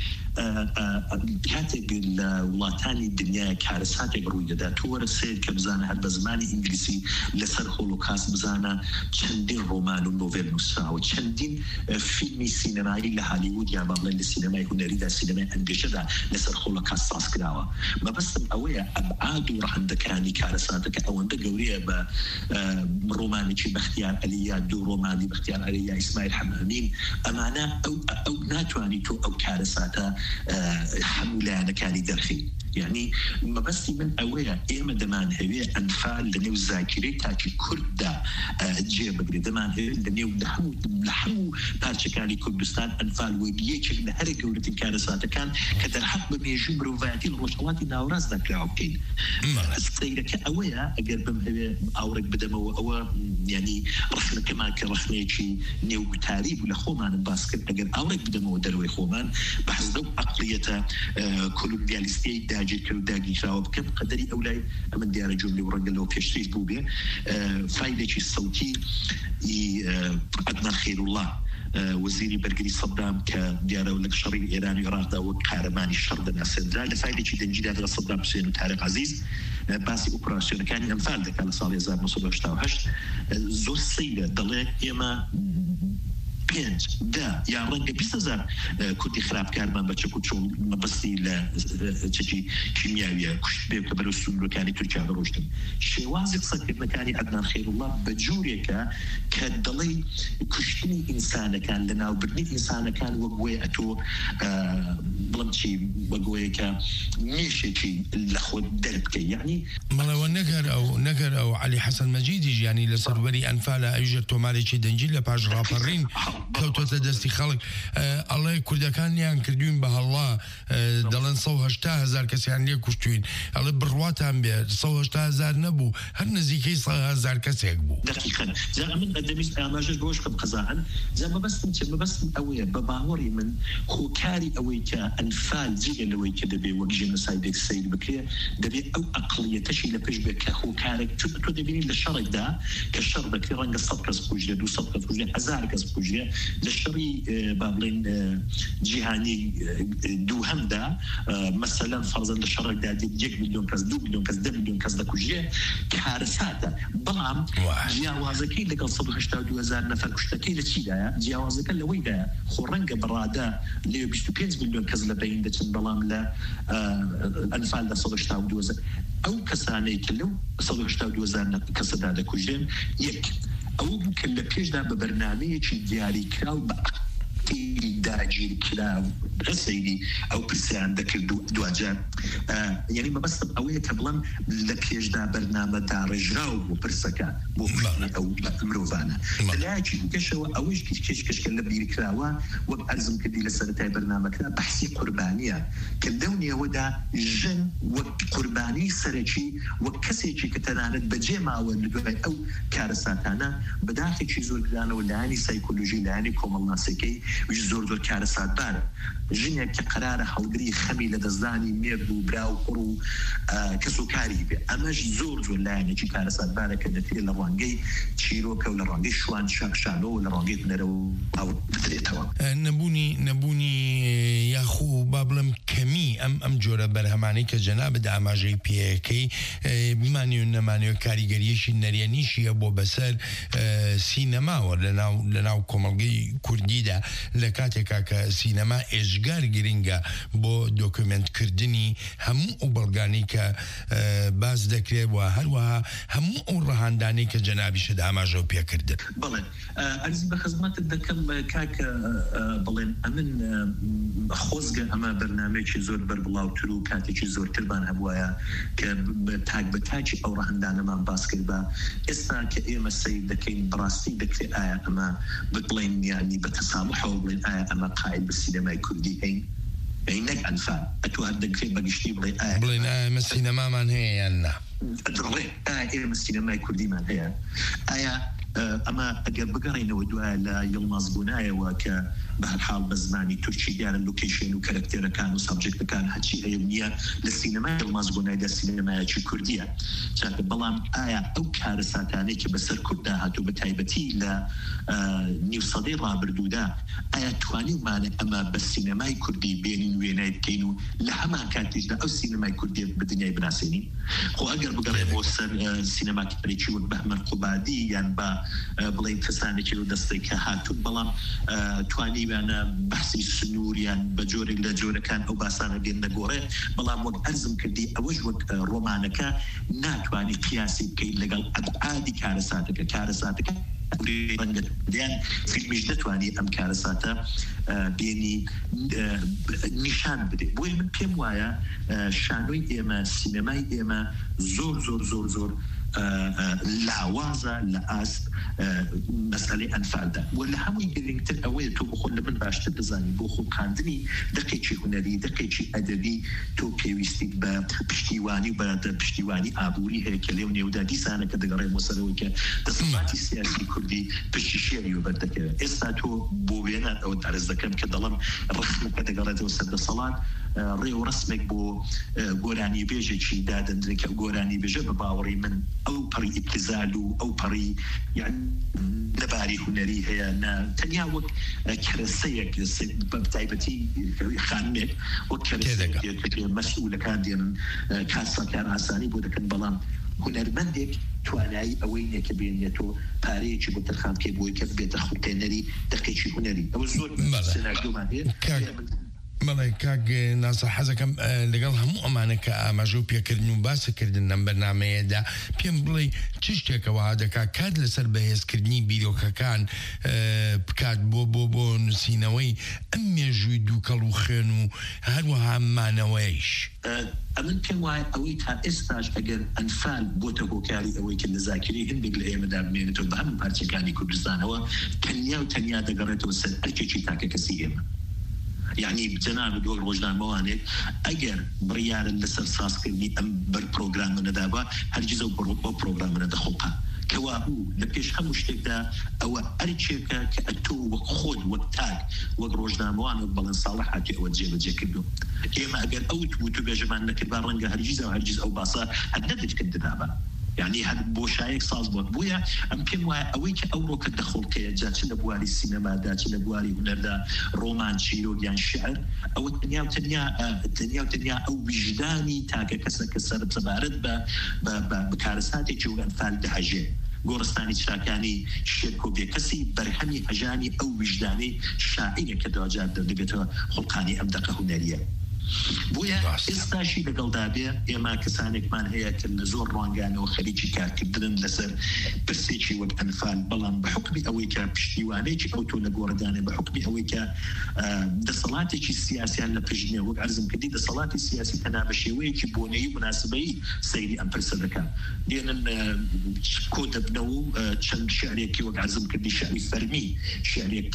كاتب الوطني الدنيا كارثات يقروي دا تور السيد كبزانا هاد بزماني إنجليزي لسر هولوكاست بزانا چندين رومان ونوفيل نوسا وچندين فيلمي سينمائي لهوليوود يا بابا للسينما يكون يريد السينما أنجشدا لسر هولوكاست ساس كراوا ما بس أويا أبعاد وراح عندكاني كارثاتك أو عندك قورية بروماني شي باختيار أليا دو روماني باختيار أليا إسماعيل حمامين أمانة أو أو ناتواني تو أو كارثاتا حمولانا كاني درخي يعني ما بس من أويا إيما دمان هوية أنفال لنيو زاكري تاكي كردا جيب بقري دمان هوية لنيو لحمو لحمو بارشكاني كردستان أنفال ويبييك لهر قولة الكارثات كان كدر حق بميجو بروفاتي الروشواتي ناوراز ذاك العوكين السيدة كأويا أقرب هوية أورك بدمو أو يعني رحنا كمان كرحنيكي نيو تاريب لخومان الباسكت أقرب أورك بدمو دروي خومان بحث ذو عقلية كولومبياليستي داجي كرو داجي خاوب كم قدري أولاي من ديار جملة ورجل لو كشتيش بوبيا فايدة الصوتي أدنى خير الله وزيري برقري صدام كديار ولك شرير إيراني عراق دا وقارماني الشرد الناس دا لفايدة جدا جدا صدام حسين وتاريخ عزيز باسي اوبراسيون كان انفال ذاك على صار ألف وتسعمية وثمانية زو سيده ضليت يما بينج دا يا رنگ بیست هزار كنت خراب كارمان بچه چون مبستی ل چی کیمیایی کشت به کبر سوم کانی ترکیه روشتن شوازق سكت مكاني عدنان خير الله بجوريك كدلي كشتني انسان كان لنا وبني انسان كان وقوي اتو بلمشي وقوي ك ميشي شي لخود دربك يعني مالو نجر او نجر او علي حسن مجيدي يعني لسروري انفالا اجرتو مالي شي دنجيل باج رابرين كوتو تدستي خلق آه الله كردا كان يان كردين به الله آه دلن صو هشتا هزار كسي يعني كشتوين الله بروات هم بي صو هشتا هزار نبو هر نزيكي صو هزار كسي يكبو دقيقا زي من قدميس اعماجش بوش قد قزاعا زي ما بس ما بس اويا بباوري من خو كاري اويكا انفال زي اللي كده بي وجه مسايدك السيد بكري دبي او اقليه تشي لبجبك خو كارك تو دبيني للشرك ده كالشر بكري رنق الصدقه سبوجيه دو صدقه سبوجيه هزار كسبوجيه للشري بابلين جهاني دو همدا مثلا فرضا للشرك ده يك مليون كاس دو مليون كاس ده مليون كاس ده كوجيه كارثات بلام جیاوازەکەی لەگەڵ سەد و هەشتا و دوو هەزار نەفەر کوشتەکەی لە چیدایە جیاوازەکە لەوەیدایە خۆ ڕەنگە بەڕادا لێ بیست و پێنج ملیۆن کەس لە بەین دەچن بەڵام لە ئەنفالدا سەد و هەشتا و دوو هەزار ئەو کەسانەی کە لەو سەد و هەشتا و دوو هەزار کەسەدا دەکوژێن یەک ئەو بوو کە لە پێشدا بە بەرنامەیەکی دیاریکراو بە داجير كلا غسيدي او برسان ذكر دواجان آه يعني ما بس اوي تبلم لك يجدا برنامج دار جراو وبرسكا بوفنا او مروفانا لكن كشوا اويش كش كش كلا بيركراوا وارزم كدي لسنه برنامج بحثي قربانيه كدوني ودا جن وقرباني سرچي وكسيچي كتنانت بجما ولدوي او كارساتانا بداخل شي زور كلانه ولاني سايكولوجي لاني كومل ناسكي زور زور كارسات بار جنيا كقرار حولري خمي لدزاني ميرو براو قرو آه كسوكاري بي اماش زور زور لاني شي كارسات بار كدتي لرانجي تشيروكا ولا رانجي شوان شاك شانو ولا رانجي نرو او بتريتوا نبوني نبوني يا خو بابلم كمي ام ام جوره برهماني كجناب داماجي بي كي بمانيو نمانيو كاريغريشي نريانيشي ابو بسر سينما ولا ناو لناو كومالجي كرديدا لكاتيكا كسينما اشغار جرينجا بو دوكيمنت كردني همو وبلغاني ك باز دكري وهلوها همو رهانداني كجنابي شد اماجو بي كردن بلى ارزي بخدمات الدكم كاك بلين امن خوزغ اما برنامج زور بربلاو ترو كاتي زور تربان هبوايا كتاج بتاج او رهندان ما باسكتبا استا كايما السيد دكين براستي دكري ايا اما بتبلين يعني بتسامح وبلين ايا اما قائد بالسينما الكردي هين هينك انفال اتو هدكري بقشتي بلين ايا بلين ايا السينما من هي انا ادري ايا السينما الكردي من هي ايا اما اگر بقرينا ودوا لا يلمز بنايا وك بهالحال بزماني ترشي ديال اللوكيشن وكاركتير كان وسبجكت كان هادشي هيمنيه للسينما يلمز بنايا ديال السينما الكرديه شاك بلام ايا او كارساتاني كبسر كردا هاتو بتايبتي لا نيو صديره بردودا ايا تواني مال اما بالسينما الكردي بين وينايت كينو لهما كانت او السينما الكرديه بالدنيا بناسيني خو اگر بقرينا وصل السينما كبريتشي وبهمن قبادي يعني با بڵێ کەسانێکی و دەستێککە هاتوون بەڵام توانیوانە بەحسی سنووریان بە جۆرێک لە جۆرەکان ئەو باسانە دێن نەگۆڕێ بەڵام وەک ئەرزم کردی ئەوەش وەک ڕۆمانەکە ناتوانانی قیاسی بکەیت لەگەڵ ئەبعادی کارەساتەکە کارەساتەکە ڕەنگەیان فیلمیش دەتوانێت ئەم کارەساتە بێنی نیشان بدێت بۆیە من پێم وایە شانۆی ئێمە سینەمای ئێمە زۆر زۆر زۆر زۆر لاوازة لأست مسألة أنفال ده ولا همو يقدر أوي تو بخل من باشتر بزاني بخل خاندني دقيقة هنري دقيقة أدبي تو كيوستي بشتيواني وبعد بشتيواني أبوري هيك ليوني وده دي سنة كده قريب مسألة وك تصميمات السياسي كردي بشيشيري وبدك إستاتو بوينا أو تعرض كم كدلم رسم كده قريب وسد الصلاة ريو رسمك بو قراني بيجي شي دادن ذيك قراني بيجي بباوري من أو بري ابتزالو أو بري يعني نباري هنري هي أن تنياوك كرسيك بتايبتي خانمك وكرسيك مسؤولة كان دين كاسة كان عساني بودكن بلان هنرمندك توانایی ئەوەی نێکە بێنێتەوە پارەیەکی بۆ تەرخان کێ بۆی کە بێتە خوتێنەری دقیقی هوەری ئەوە زۆر سناردۆمان هەیە مەڵێ کاک ناسە حەزەکەم لەگەڵ هەموو ئەمانە کە ئاماژە و پێکردن و باسەکردن لەم بەرنامەیەدا پێم بڵێ چ شتێکەوە دەکا کات لەسەر بەهێزکردنی بیرۆکەکان بکات بۆ بۆ بۆ نووسینەوەی ئەم مێژووی دووکەڵ و خوێن و هەروەها مانەوەیش ئەمن پێم وایە ئەوەی تا ئێستاش ئەگەر ئەنفال بۆتە هۆکاری ئەوەی کە لەزاکری هەندێک لە ئێمەدا بمێنێتەوە بە هەموو پارچەکانی کوردستانەوە تەنیا و تەنیا دەگەڕێتەوە سەر ئەرکێکی تاکە کەسی ئێمە يعني بجناب دول وجدان موانئ اگر بريار لسر ساسكني ام بالبروغرام ندابا هرجزو بروغرام ندخلها كواهو لبيش هم مشتكدا او اريتشيكا كاتو وخود وتاك وجدان موانئ بلن صالحات او جيب جيكدو اما اگر او تو بجمان نكبار رنجا هرجزو هرجز او باصا حددت كدابا يعني هذا بوشايك صازبوت بويا أمكن وأويك أورو كدخل كيجات نبواري السينما دات نبواري هنردا رومان شيرو يعني شعر أو الدنيا وتنيا الدنيا وتنيا أو وجداني تاكا كسر كسر بزبارد ب ب بكارساتي جو أنفال دهجة گۆڕستانی چاکانی شێرک و بێکەسی بەرهەمی هەژانی ئەو وجدانی شاعیرە کە دواجار دەبێتەوە خۆڵقانی ئەم دەقە هونەریە بۆیە ئێستاشی لەگەڵدابێ ئێمە کەسانێکمان هەیە کە لە زۆر ڕوانگانەوە خەریکی کارکردن لەسەر پرسێکی وەک ئەنفال بەڵام بە حکمی ئەوەی کە پشتیوانەیەکی ئەو تۆ لە گۆڕدانێ بە حکمی ئەوەی کە دەسەڵاتێکی سیاسیان لە پژنێ وەک عەرزم کردی دەسەڵاتی سیاسی تەنها بە شێوەیەکی بۆنەیی مناسبەی سەیری ئەم پرسە دەکات دێنن کۆ دەبنەوە و چەند شعرێکی وەک عەرزم کردی شعری فەرمی شعرێک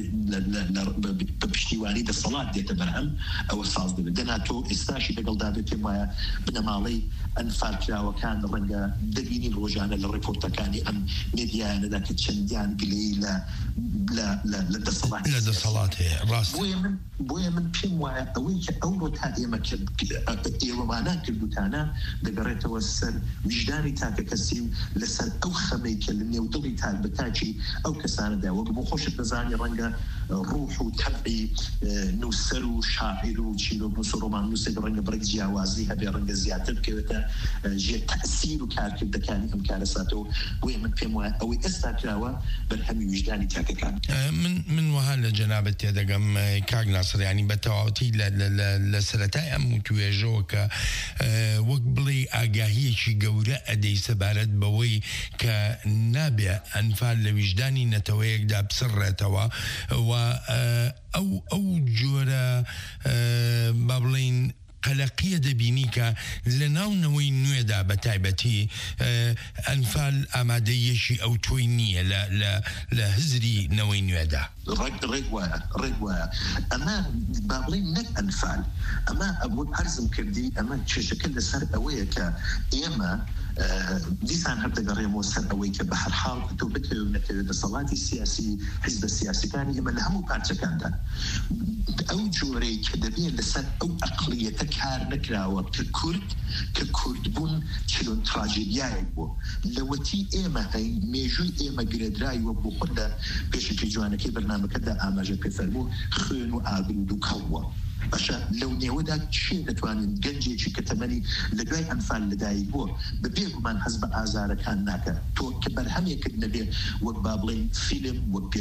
بە پشتیوانی دەسەڵات دێتە بەرهەم ئەوە ساز دەبێت دەناتۆ ئێستاشی لەگەڵدابێت پێم وایە بنەماڵەی ئەنفال کراوەکان ڕەنگە دەبینی ڕۆژانە لە ڕێپۆرتەکانی ئەم مێدیانەدا کە چەندیان گلەی لە لە دەسەڵات لە دەسەڵات هەیە ڕاست بۆیە من پێم وایە ئەوەی کە ئەوڕۆ تا ئێمە ئێوەمانان کردوتانە دەگەڕێتەوە سەر وجدانی تاکە کەسی و لەسەر ئەو خەمەی کە لە نێودڵی تاک بە تاکی ئەو کەسانەدا وەک بۆ خۆشت نەزانی ڕەنگە ڕوح و تەبعی نووسەر و شاعیر و چیرۆک نووس و ڕۆمان نووسێک ڕەنگە بڕێک جیاوازی هەبێ ڕەنگە زیاتر بکەوێتە ژێر تەئسیر و کارکردەکانی ئەم کارەساتەوە بۆیە من پێم وایە ئەوەی ئێستا کراوە بەرهەمی وجدانی تاکەکان من من وها لە جەنابەت تێدەگەم کاک ناسر ینی بە تەواوەتی لە سەرەتای ئەم توێژەوە کە وەک بڵێ ئاگاهیەکی گەورە ئەدەی سەبارەت بەوەی کە نابێ ئەنفال لە ویژدانی نەتەوەیەکدا بسڕێتەوە و ئەو ئەو جۆرە با بڵێن قەلەقیە دەبینی کە لە ناونەوەی نوێدا بە تایبەتی ئەنفال ئامادەیەشی ئەو تۆی نییە لە هزری نەوەی نوێدا ڕێک وایە ڕێک وایە ئەمە با بڵێن نەک ئەنفال ئەمە ئەبوو عەرزم کردی ئەمە چێژەکە لەسەر ئەوەیە کە ئێمە دیسان هەر دەگەڕێمەوە سەر ئەوەی کە بە هەر حاڵ تۆ بکەوێت نەکەوێت دەسەڵاتی سیاسی حیزبە سیاسیەکانی ئێمە لە هەموو پارچەکاندا ئەو جۆرەی کە دەبێت لەسەر ئەو ئەقلیەتە کار نەکراوە کە کورد کە کوردبوون چلۆن تراژێدیایەک بوو لەوەتی ئێمە هەی مێژووی ئێمە گرێدرایی وە بۆ خۆ لە پێشکی جوانەکەی بەرنامەکەدا ئاماژە پێفەرموو خوێن و ئاگرود و کەڵوە باشە لەو نێوەدا چێ دەتوانین گەنجێکی کە تەمەنی لە دوای ئەنفال لەدایک بووە بە بێگومان هەز بە ئازارەکان ناکە تۆ کە بەرهەمێکت نەبێ وەک با بڵێن فیلم وەک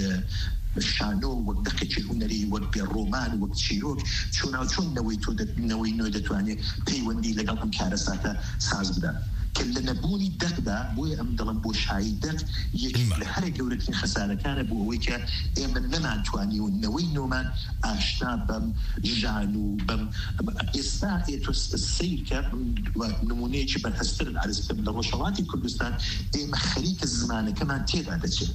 شانۆ وەک دقێکی هونەری وەک بێ ڕۆمان وەک چیرۆک چۆناو چۆن نەوەی تۆ نەوەی نوێ دەتوانێت پەیوەندی لەگەڵ ئەم کارەساتە ساز بدە کە لە نەبوونی دەقدا بۆیە ئەم دەڵم بۆ شایی دەق یەکی لە هەرە گەورەترین خەسارەکانە بۆ ئەوەی کە ئێمە نەمانتوانی و نەوەی نۆمان ئاشنا بەم ژان و بەم ئێستا ئێتۆ سیرکە نمونەیەکی بەرهەستر عەرزکەم لە ڕۆژهەڵاتی کوردستان ئێمە خەریکە زمانەکەمان تێدا دەچێت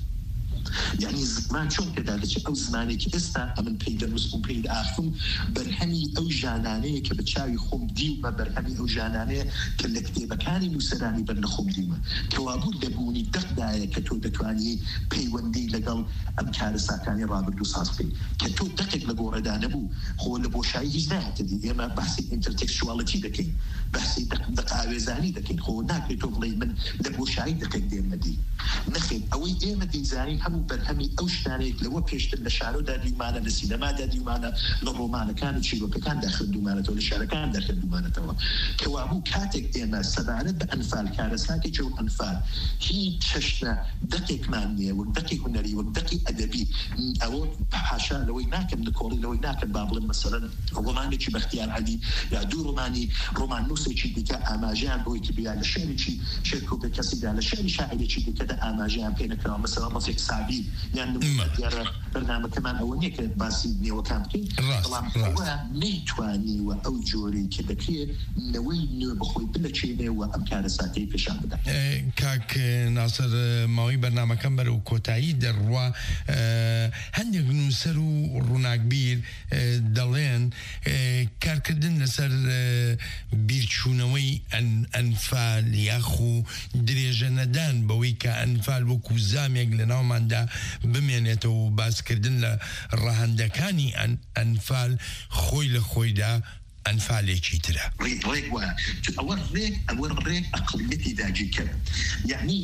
یعنی زمان چۆن پێدا دەچێت ئەو زمانێکی ئێستا ئەمن پێی دەنووسم و پێی ئاخم بەرهەمی ئەو ژانانەیە کە بە چاوی خۆم دیومە بەرهەمی ئەو ژانانەیە کە لە کتێبەکانی نووسەرانی بەر لە خۆم دیومە کەوابوو لەبوونی دەقدایە کە تۆ دەتوانی پەیوەندی لەگەڵ ئەم کارەساکانی ڕابردوو ساز بکەیت کە تۆ دەقێک لە گۆڕەدا نەبوو خۆ لە بۆشایی هیچ نهاتەدی ئێمە بەحسی ئینتەرتێکسچواڵەتی دەکەین بەحسی دەق ئاوێزانی دەکەین خۆ ناکرێت تۆ بڵێ من لە بۆشایی دەقێک دێم نەدی نەخێت ئەوەی ئێمە دەیزانین هەموو بەرهەمی ئەو شتانێک لەوە پێشتر لە شارۆدا دیومانە لە سینەمادا دیومانە لە ڕۆمانەکان و چیرۆکەکان داخردومانێتەوە لە شارەکان داخردومانێتەوە کەوابوو کاتێک ئێمە سەبارەت بە ئەنفال کارەساتێکی ئەو ئەنفال هیچ چەشنە دەقێکمان نییە وەک دەقی هونەری وەک دەقی ئەدەبی ئەوە حاشا لەوەی ناکەم لە کۆڵی لەوەی ناکەم با بڵێم مەسەڵەن ڕۆمانێکی بەختیار عەلی یا دوو ڕۆمانی ڕۆمان نووسێکی دیکە ئاماژیان بۆی کە بیا لە شعرێکی شێرکۆبێ کەسیدا لە شعری شاعرێکی دیکەدا ئاماژیان پێ نەکراوە مەسەڵەن ڕەفیق سعدی یان دیارە بەرنامەکەمان ئەوە نییە کە باسی نێوەکان بکەین بەڵام ئەوە نەیتوانیوە ئەو جۆرەی کە دەکرێت نەوەی نوێ بخۆی بلەچێنێەوە ئەم کارەساتەی پێشان بدات کاک ناسر ماوەی بەرنامەکەم بەرەو کۆتایی دەڕوا هەندێک نووسەر و ڕووناکبیر دەڵێن کارکردن لەسەر بیرچوونەوەی ئەنفال یاخو درێژە نەدان بەوەی کە ئەنفال وەکو زامێک لە ناوماندا بمێنێتەوە و باسکردن لە ڕەهەندەکانی ئەنفال خۆی لە خۆیدا ئەنفالێکی ترە ڕێک وایە ئەوە ڕێک ئەوە ڕێک ئەقلیەتی داگیرکرد یعنی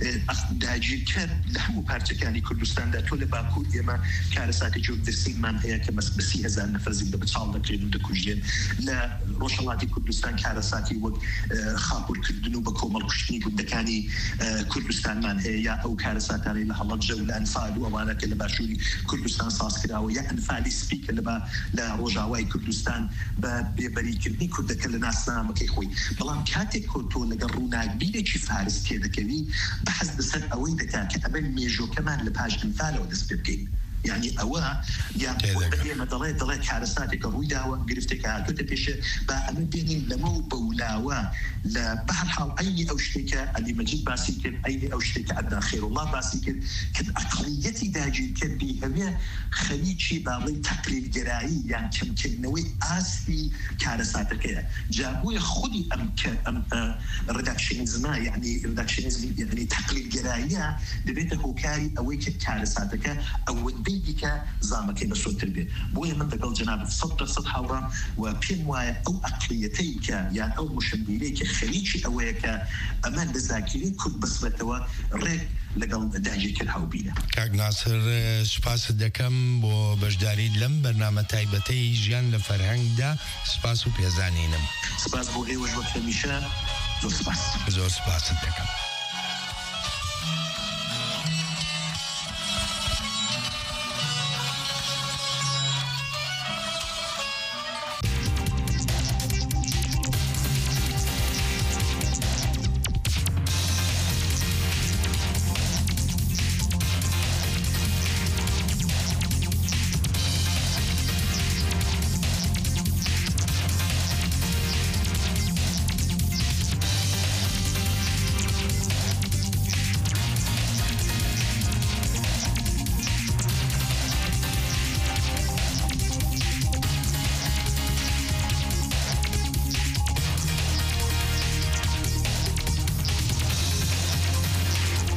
داگیرکرد لە هەموو پارچەکانی کوردستاندا تۆ لە باکوور ئێمە کارەساتێکی و دەرسینمان هەیە کە مەس بە سی هەزار نەفەر زیندە بەچاڵ دەکرێن و دەکوژێن لە ڕۆژهەڵاتی کوردستان کارەساتی وەک خاپوورکردن و بە کۆمەڵکوشتنی گوندەکانی کوردستانمان هەیە یا ئەو کارەساتانی لە هەڵەبجە و لە ئەنفال و ئەوانە کە لە باشووری کوردستان ساز کراوە یا ئەنفالی سپی کە لە ڕۆژاوای کوردستان بە بێبەریکردنی کوردەکە لە ناسنامەکەی خۆی بەڵام کاتێک کۆتۆ لەگەڵ ڕووناکبیرێکی فارس تێدەکەوی بەحەز بەسەر ئەوەی دەکات کە ئەمە مێژۆکەمان لە پاش ئەنفالەوە دەست پێ بکەین يعني أوا يعني مثلا طلع كارثات كروي داوا قرفتك هاتوت بيش بأمن بيني لمو بولاوا لبحر حال أي أو شتيك اللي مجيد باسيك أي أو شتيك عندنا خير الله باسيك كد أقليتي داجي كبي هذا خليجي بعضي تقليل جرائي يعني كم كنوي أسي كارثات كذا جابوا خدي أم ك أم ريدكشنزم يعني ريدكشنزم يعني تقليل جرائية دبيته كاري أوي كارثات كذا أو بيدك زامك بسوت البيت بويا من ذا جناب صدر صد حورا وبين واي أو أقليتيك يعني أو مشبيليك خليجي أويك أمان بذاكري كل بس بتوا ريك لقل داجيك الحوبينة كاك ناصر سپاس دكم بو بجداري لم برنامج تايبتي جيان لفرهنگ دا سپاس و بيزانينم سپاس بو اي وجبك المشاة زور سپاس زور سپاس دكم